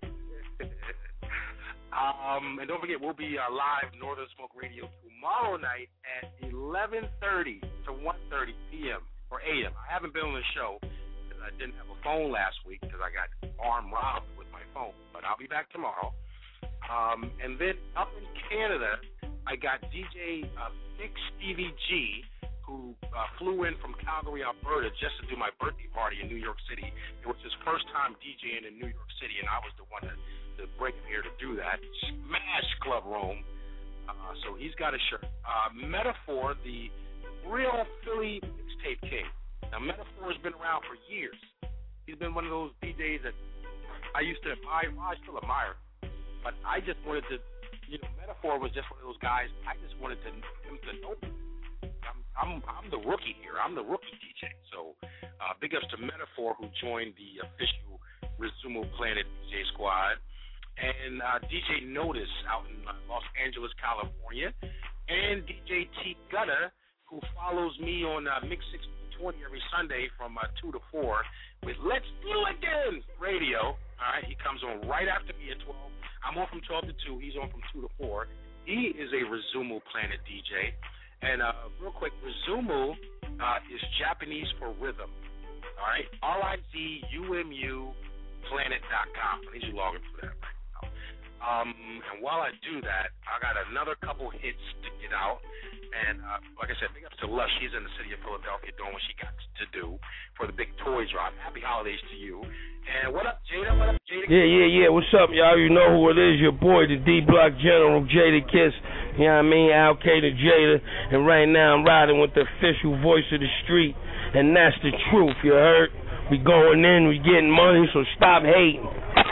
Um, and don't forget, we'll be uh, live Northern Smoke Radio tomorrow night at eleven thirty to one thirty p.m. or A M. I haven't been on the show because I didn't have a phone last week because I got armed robbed with my phone. But I'll be back tomorrow. Um, and then up in Canada, I got D J uh, Big Stevie G, who uh, flew in from Calgary, Alberta, just to do my birthday party in New York City. It was his first time DJing in New York City, and I was the one to, to bring him here to do that. Smash Club Rome. Uh, so he's got a shirt. Uh, Metaphor, the real Philly mixtape king. Now, Metaphor has been around for years. He's been one of those D Js that I used to admire. Well, I still admire. But I just wanted to, you know, Metaphor was just one of those guys. I just wanted to him to know. I'm I'm I'm the rookie here. I'm the rookie D J. So uh, big ups to Metaphor, who joined the official Resumo Planet D J squad, and uh, D J Notice out in uh, Los Angeles, California, and D J T Gutter, who follows me on uh, Mix sixteen twenty every Sunday from uh, two to four with Let's Do It Again Radio. All right, he comes on right after me at twelve. I'm on from twelve to two. He's on from two to four. He is a Resumo Planet D J. And uh, real quick, Resumo uh, is Japanese for rhythm. All right, R I Z U M U planet dot com. I need you to log in for that right now. Um, and while I do that, I got another couple hits to get out. And uh, like I said, big ups to Lush. She's in the city of Philadelphia doing what she got to do for the big toy drop. Happy holidays to you. And what up, Jada? What up, Jada? Yeah, yeah, yeah. What's up, y'all? You know who it is. Your boy, the D-Block General, Jada Kiss. You know what I mean? Al K to Jada. And right now I'm riding with the official voice of the street. And that's the truth, you heard? We going in, we getting money, so stop hating.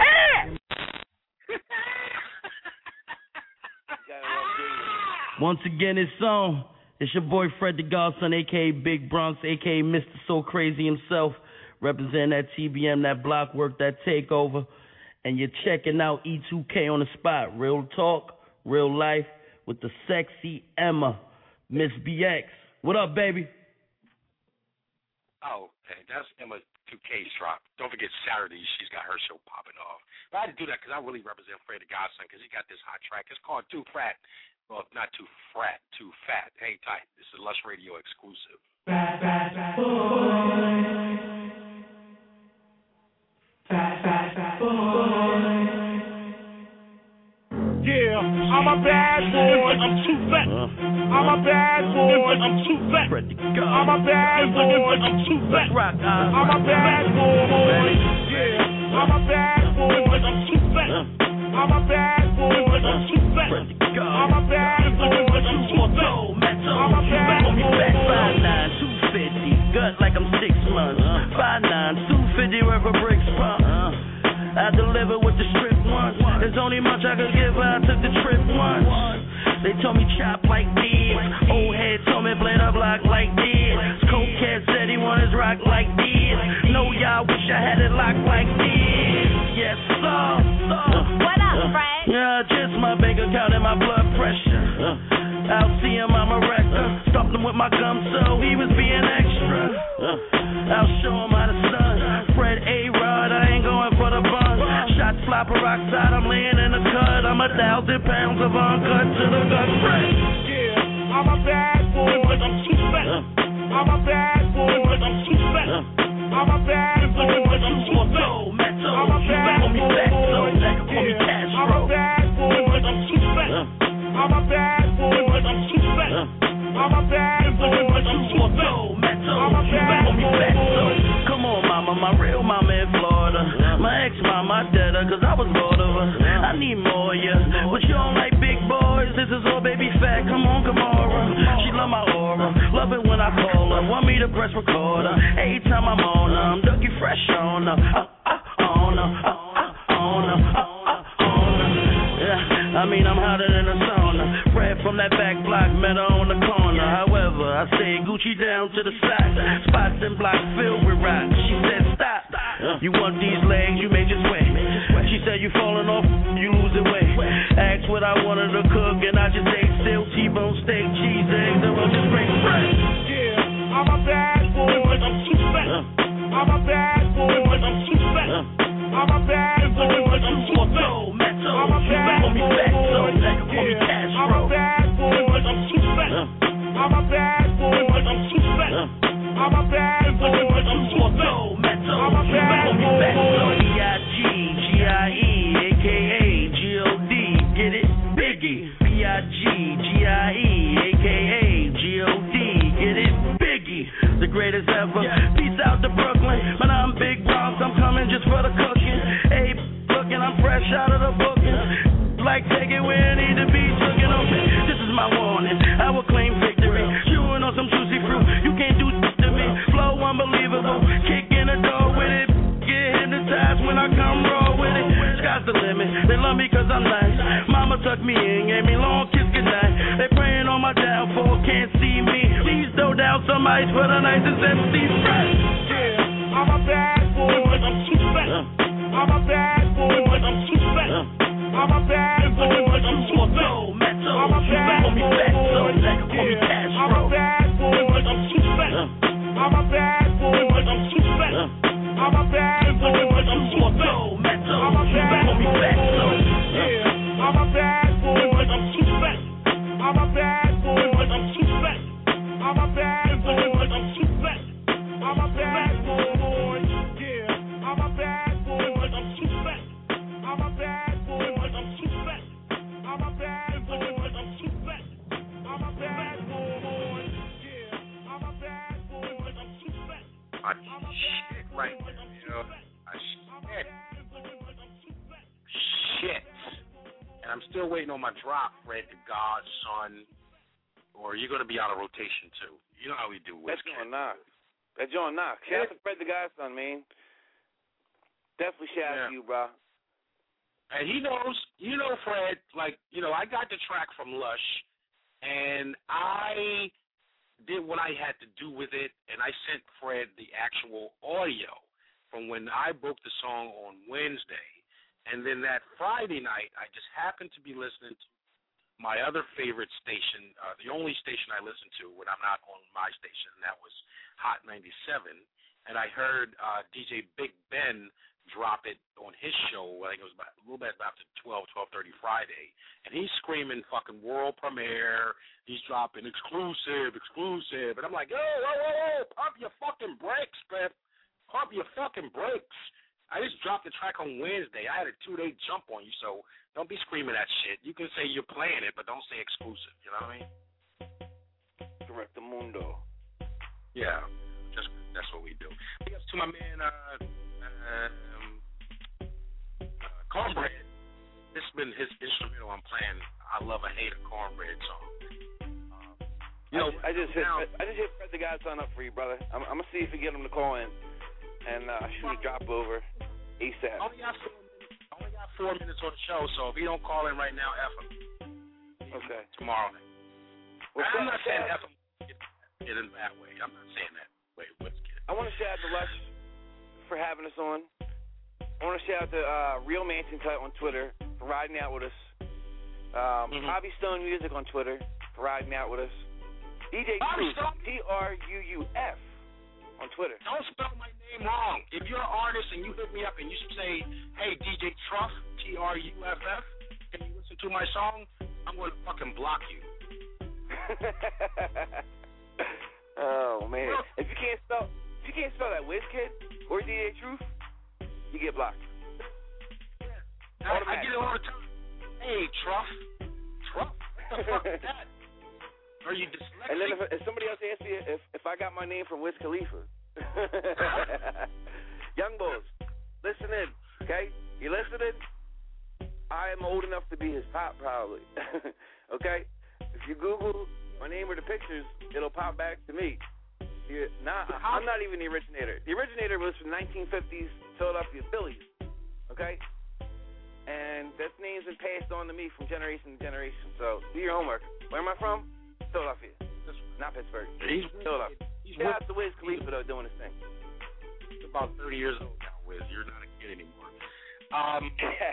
Once again, it's on. It's your boy Fred the Godson, a k a. Big Bronx, a k a. Mister So Crazy himself, representing that T B M, that block work, that takeover. And you're checking out E two K on the spot. Real talk, real life, with the sexy Emma, Miss B X. What up, baby? Oh, okay. That's Emma two K's drop. Don't forget Saturday, she's got her show popping off. But I had to do that because I really represent Fred the Godson, because he got this hot track. It's called Too Fat. Well, not too frat, too fat. Hang tight. This is Lush Radio exclusive. Fat, fat, fat boy. Fat, fat, fat boy. Yeah, I'm a bad boy. I'm too fat. I'm a bad boy. I'm too fat. I'm a bad boy. I'm too fat. I'm a bad boy. Yeah, I'm a bad boy. I'm too fat. I'm a bad boy. I'm too fat. I'm a bad boy. I'm too fat. I'm a bad boy. five nine, two fifty, gut like I'm six months. five nine, two fifty, where a brick spot. I deliver with the strip once. There's only much I could give, I took the trip once. They told me chop like this. Old head told me blade up block like this. Coke cat said he want his rock like this. No, y'all wish I had it locked like this. Yes, sir. What up, Fred? Yeah, just my bank account and my blood pressure. I'll see him, I'm a wrecker. Stuffed him with my gum, so he was being extra. I'll show him how to stun. Fred A-Rod, I ain't going for the bun. Shots fly peroxide, I'm laying in the cut. I'm a thousand pounds of uncut to the gut. Fred. Yeah, I'm a bad boy, but I'm too fat. I'm a bad boy, but I'm too fat. I'm a bad boy, but I'm too fat. I'm a bad boy, yeah. I'm a bad boy, but I'm too fat. I'm a bad boy, but I'm too fat. I'm a bad boy, but I'm too fat. I'm a bad boy. Come on, mama, my real mama in Florida. My ex-mama, I dead her, cause I was bored of her. I need more, yeah. But you don't like big boys, this is all baby fat. Come on, Kamara. She love my aura, love it when I call her. Want me to press recorder. Every time I'm on her, I'm Ducky Fresh on her. Uh, uh, on her, uh, uh, on her, uh, uh, on her. Yeah, I mean, I'm hotter than a sauna. Fred from that back block, met her on the corner. However, I say Gucci down to the side. Spots and blocks filled with rocks. She said, stop. You want these legs, you may just wait. She said, you falling off, you losing weight. Asked what I wanted to cook, and I just ate still T-bone steak, cheese, eggs, and roasted spring bread. Yeah, I'm a bad boy, but I'm too fat. I'm a bad boy, but I'm too fat. I'm a bad boy, but I'm too fat. I'm a bad boy, yeah. I'm a bad boy, but I'm too fat. I'm a bad boy, but I'm too fat. I'm a bad boy, but I'm too fat. I'm a bad boy. B I G G I E, a k a. G O D, get it? Biggie. B I G G I E, a k a. G O D, get it? Biggie. The greatest ever. Peace out to Brooklyn. Man, I'm Big Bronx, I'm coming just for the cooking. Hey, looking, I'm fresh out of the booking. Like take it where it need to be, looking okay. This is my warning, I will claim victory. Chewing on some juicy fruit, you can't do this to me. Flow unbelievable, kick in the door with it. Get hypnotized when I come raw with it. Sky's the limit, they love me cause I'm nice. Mama tucked me in, gave me long kiss goodnight. They praying on my downfall, can't see me. Please don't out some ice for the nicest M C fresh. Yeah, I'm a bad boy, but I'm too fat. I'm a bad boy, but I'm too fat. I'm a bad boy, but I'm too fat. I'm a bad boy, yeah. I'm a bad boy, but I'm too fat. I'm a bad boy, but I'm too fat. I'm a bad boy, but I'm too fat. I'm a bad boy, yeah. I'm a bad boy, but I'm too fat. I'm a bad boy, but I'm too fat. I'm a bad boy, but I'm too fat. I'm a bad boy, yeah. I'm a bad boy, but I'm too fat. I'm a bad boy, but I'm too fat. I'm a bad boy, but I'm too fat. I'm a bad boy, yeah. I'm a bad boy, but I'm too fat. I shit right now, you know. I shit. Shit. And I'm still waiting on my drop, Fred the Godson. Or are you going to be out of rotation, too? You know how we do with That's John Knox. That's John Knox. Shout out to Fred the Godson, man. Definitely shout out to you, bro. And he knows, you know, Fred, like, you know, I got the track from Lush, and I did what I had to do with it, and I sent Fred the actual audio from when I broke the song on Wednesday. And then that Friday night, I just happened to be listening to my other favorite station, uh, the only station I listen to when I'm not on my station, and that was Hot ninety-seven. And I heard uh, D J Big Ben drop it on his show. I think it was about, a little bit after twelve, twelve thirty Friday. And he's screaming fucking world premiere. He's dropping exclusive, exclusive. And I'm like, yo, whoa, whoa, whoa, pump your fucking brakes, man. Pump your fucking brakes. I just dropped the track on Wednesday. I had a two-day jump on you, so don't be screaming that shit. You can say you're playing it, but don't say exclusive. You know what I mean? Correct the mundo. Yeah, just that's what we do. Big ups to my man, uh, um, uh, Cornbread. This has been his instrumental I'm playing. I Love a Hater Cornbread song. Um, you know, I, I just hit, I just hit Fred the Godson up for you, brother. I'm, I'm gonna see if we get him to call in and uh, shoot a drop over ASAP. Only got four minutes, only got four minutes on the show, so if he don't call in right now, F him. Okay. Tomorrow night. Well, I'm not saying shout- F him in a bad way. I'm not saying that. Wait, what's good? I want to shout out to Lush for having us on. I want to shout out to uh, Real Mansion Cut on Twitter for riding out with us. Um, Mm-hmm. Bobby Stone Music on Twitter for riding out with us. D J Truth, T R U U F on Twitter. Don't spell my name wrong. If you're an artist and you hit me up and you say, hey, D J Truff, T R U F F, can you listen to my song? I'm going to fucking block you. Oh man! If you can't spell, if you can't spell that WizKid or D J Truth, you get blocked. I, I get it all the time. Hey, Truff, Truff, what the fuck is that? Are you dyslexic? And then if, if somebody else asks me if if I got my name from Wiz Khalifa, Young Boys, listen in, okay? You listening? I am old enough to be his pop, probably. Okay? If you Google my name or the pictures, it'll pop back to me. Yeah, nah, I'm not even the originator. The originator was from nineteen fifties Philadelphia Phillies. Okay? And that name's been passed on to me from generation to generation. So do your homework. Where am I from? Philadelphia. Not Pittsburgh. He's Philadelphia. He's Shout out to Wiz Khalifa, though, doing his thing. He's about thirty years old now, Wiz. You're not a kid anymore. Um,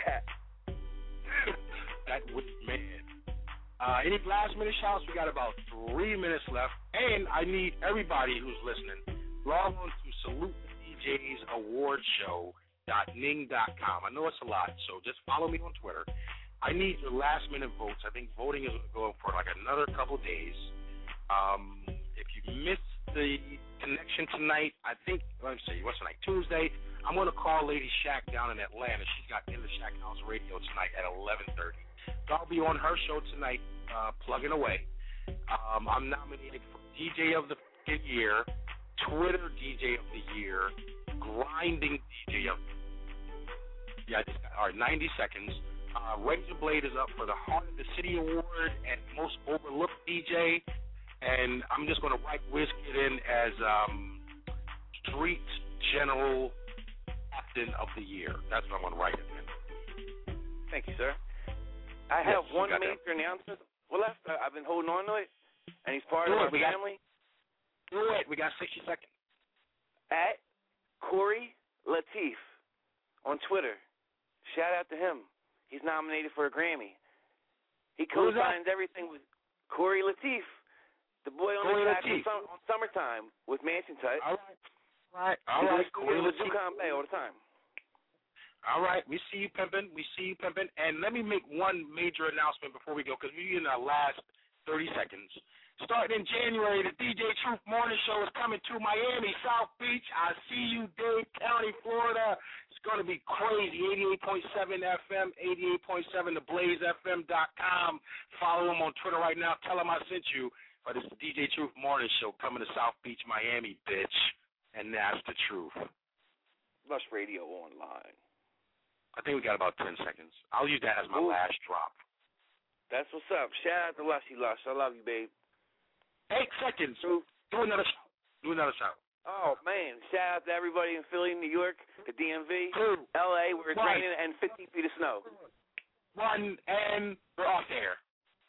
that Wiz man. Uh, any last minute shouts? We got about three minutes left. And I need everybody who's listening, log on to Salute the D Js Award Show dot ning dot com. I know it's a lot, so just follow me on Twitter. I need your last minute votes. I think voting is going to go for like another couple days. Um, if you missed the connection tonight, I think, let me see, what's tonight? Tuesday. I'm going to call Lady Shack down in Atlanta. She's got In the Shack House Radio tonight at eleven thirty. So I'll be on her show tonight, uh, plugging away. Um, I'm nominated for D J of the Year, Twitter D J of the Year, Grinding D J of the Year. Yeah, I just got, all right, ninety seconds. Uh, Razor Blade is up for the Heart of the City Award and Most Overlooked D J. And I'm just going to write WizKid in as um, Street General Captain of the Year. That's what I'm going to write it in. Thank you, sir. I Yes, have one you got major that. announcement. Well, left. I've been holding on to it, and he's part Sure, of we my got- family. Do it. We got sixty seconds. At Corey Latif on Twitter. Shout out to him. He's nominated for a Grammy. He co-signs everything with Corey Latif, the boy on Corey the track Latif. on, on Summertime with Mansion Tight. All right. All right. All He right. goes- Corey he goes with Latif. Zucon Bay all the time. All right, we see you pimping. We see you pimping. And let me make one major announcement before we go, because we're in our last thirty seconds. Starting in January, the D J Truth Morning Show is coming to Miami, South Beach. I see you, Dade County, Florida. It's going to be crazy. eighty-eight point seven F M, eighty-eight point seven the blaze f m dot com. Follow him on Twitter right now. Tell him I sent you. But it's the D J Truth Morning Show coming to South Beach, Miami, bitch. And that's the truth. Lush Radio Online. I think we got about ten seconds. I'll use that as my Ooh. last drop. That's what's up. Shout out to Lushy Lush. I love you, babe. Eight seconds. Do another shout. Do another shout. Oh, man. Shout out to everybody in Philly, New York, the D M V, Two. L A, where it's One. raining, and fifty feet of snow. One, and we're off the air.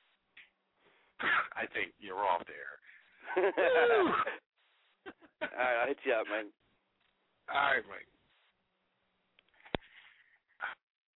I think you're off the air. All right, I'll hit you up, man. All right, Mike.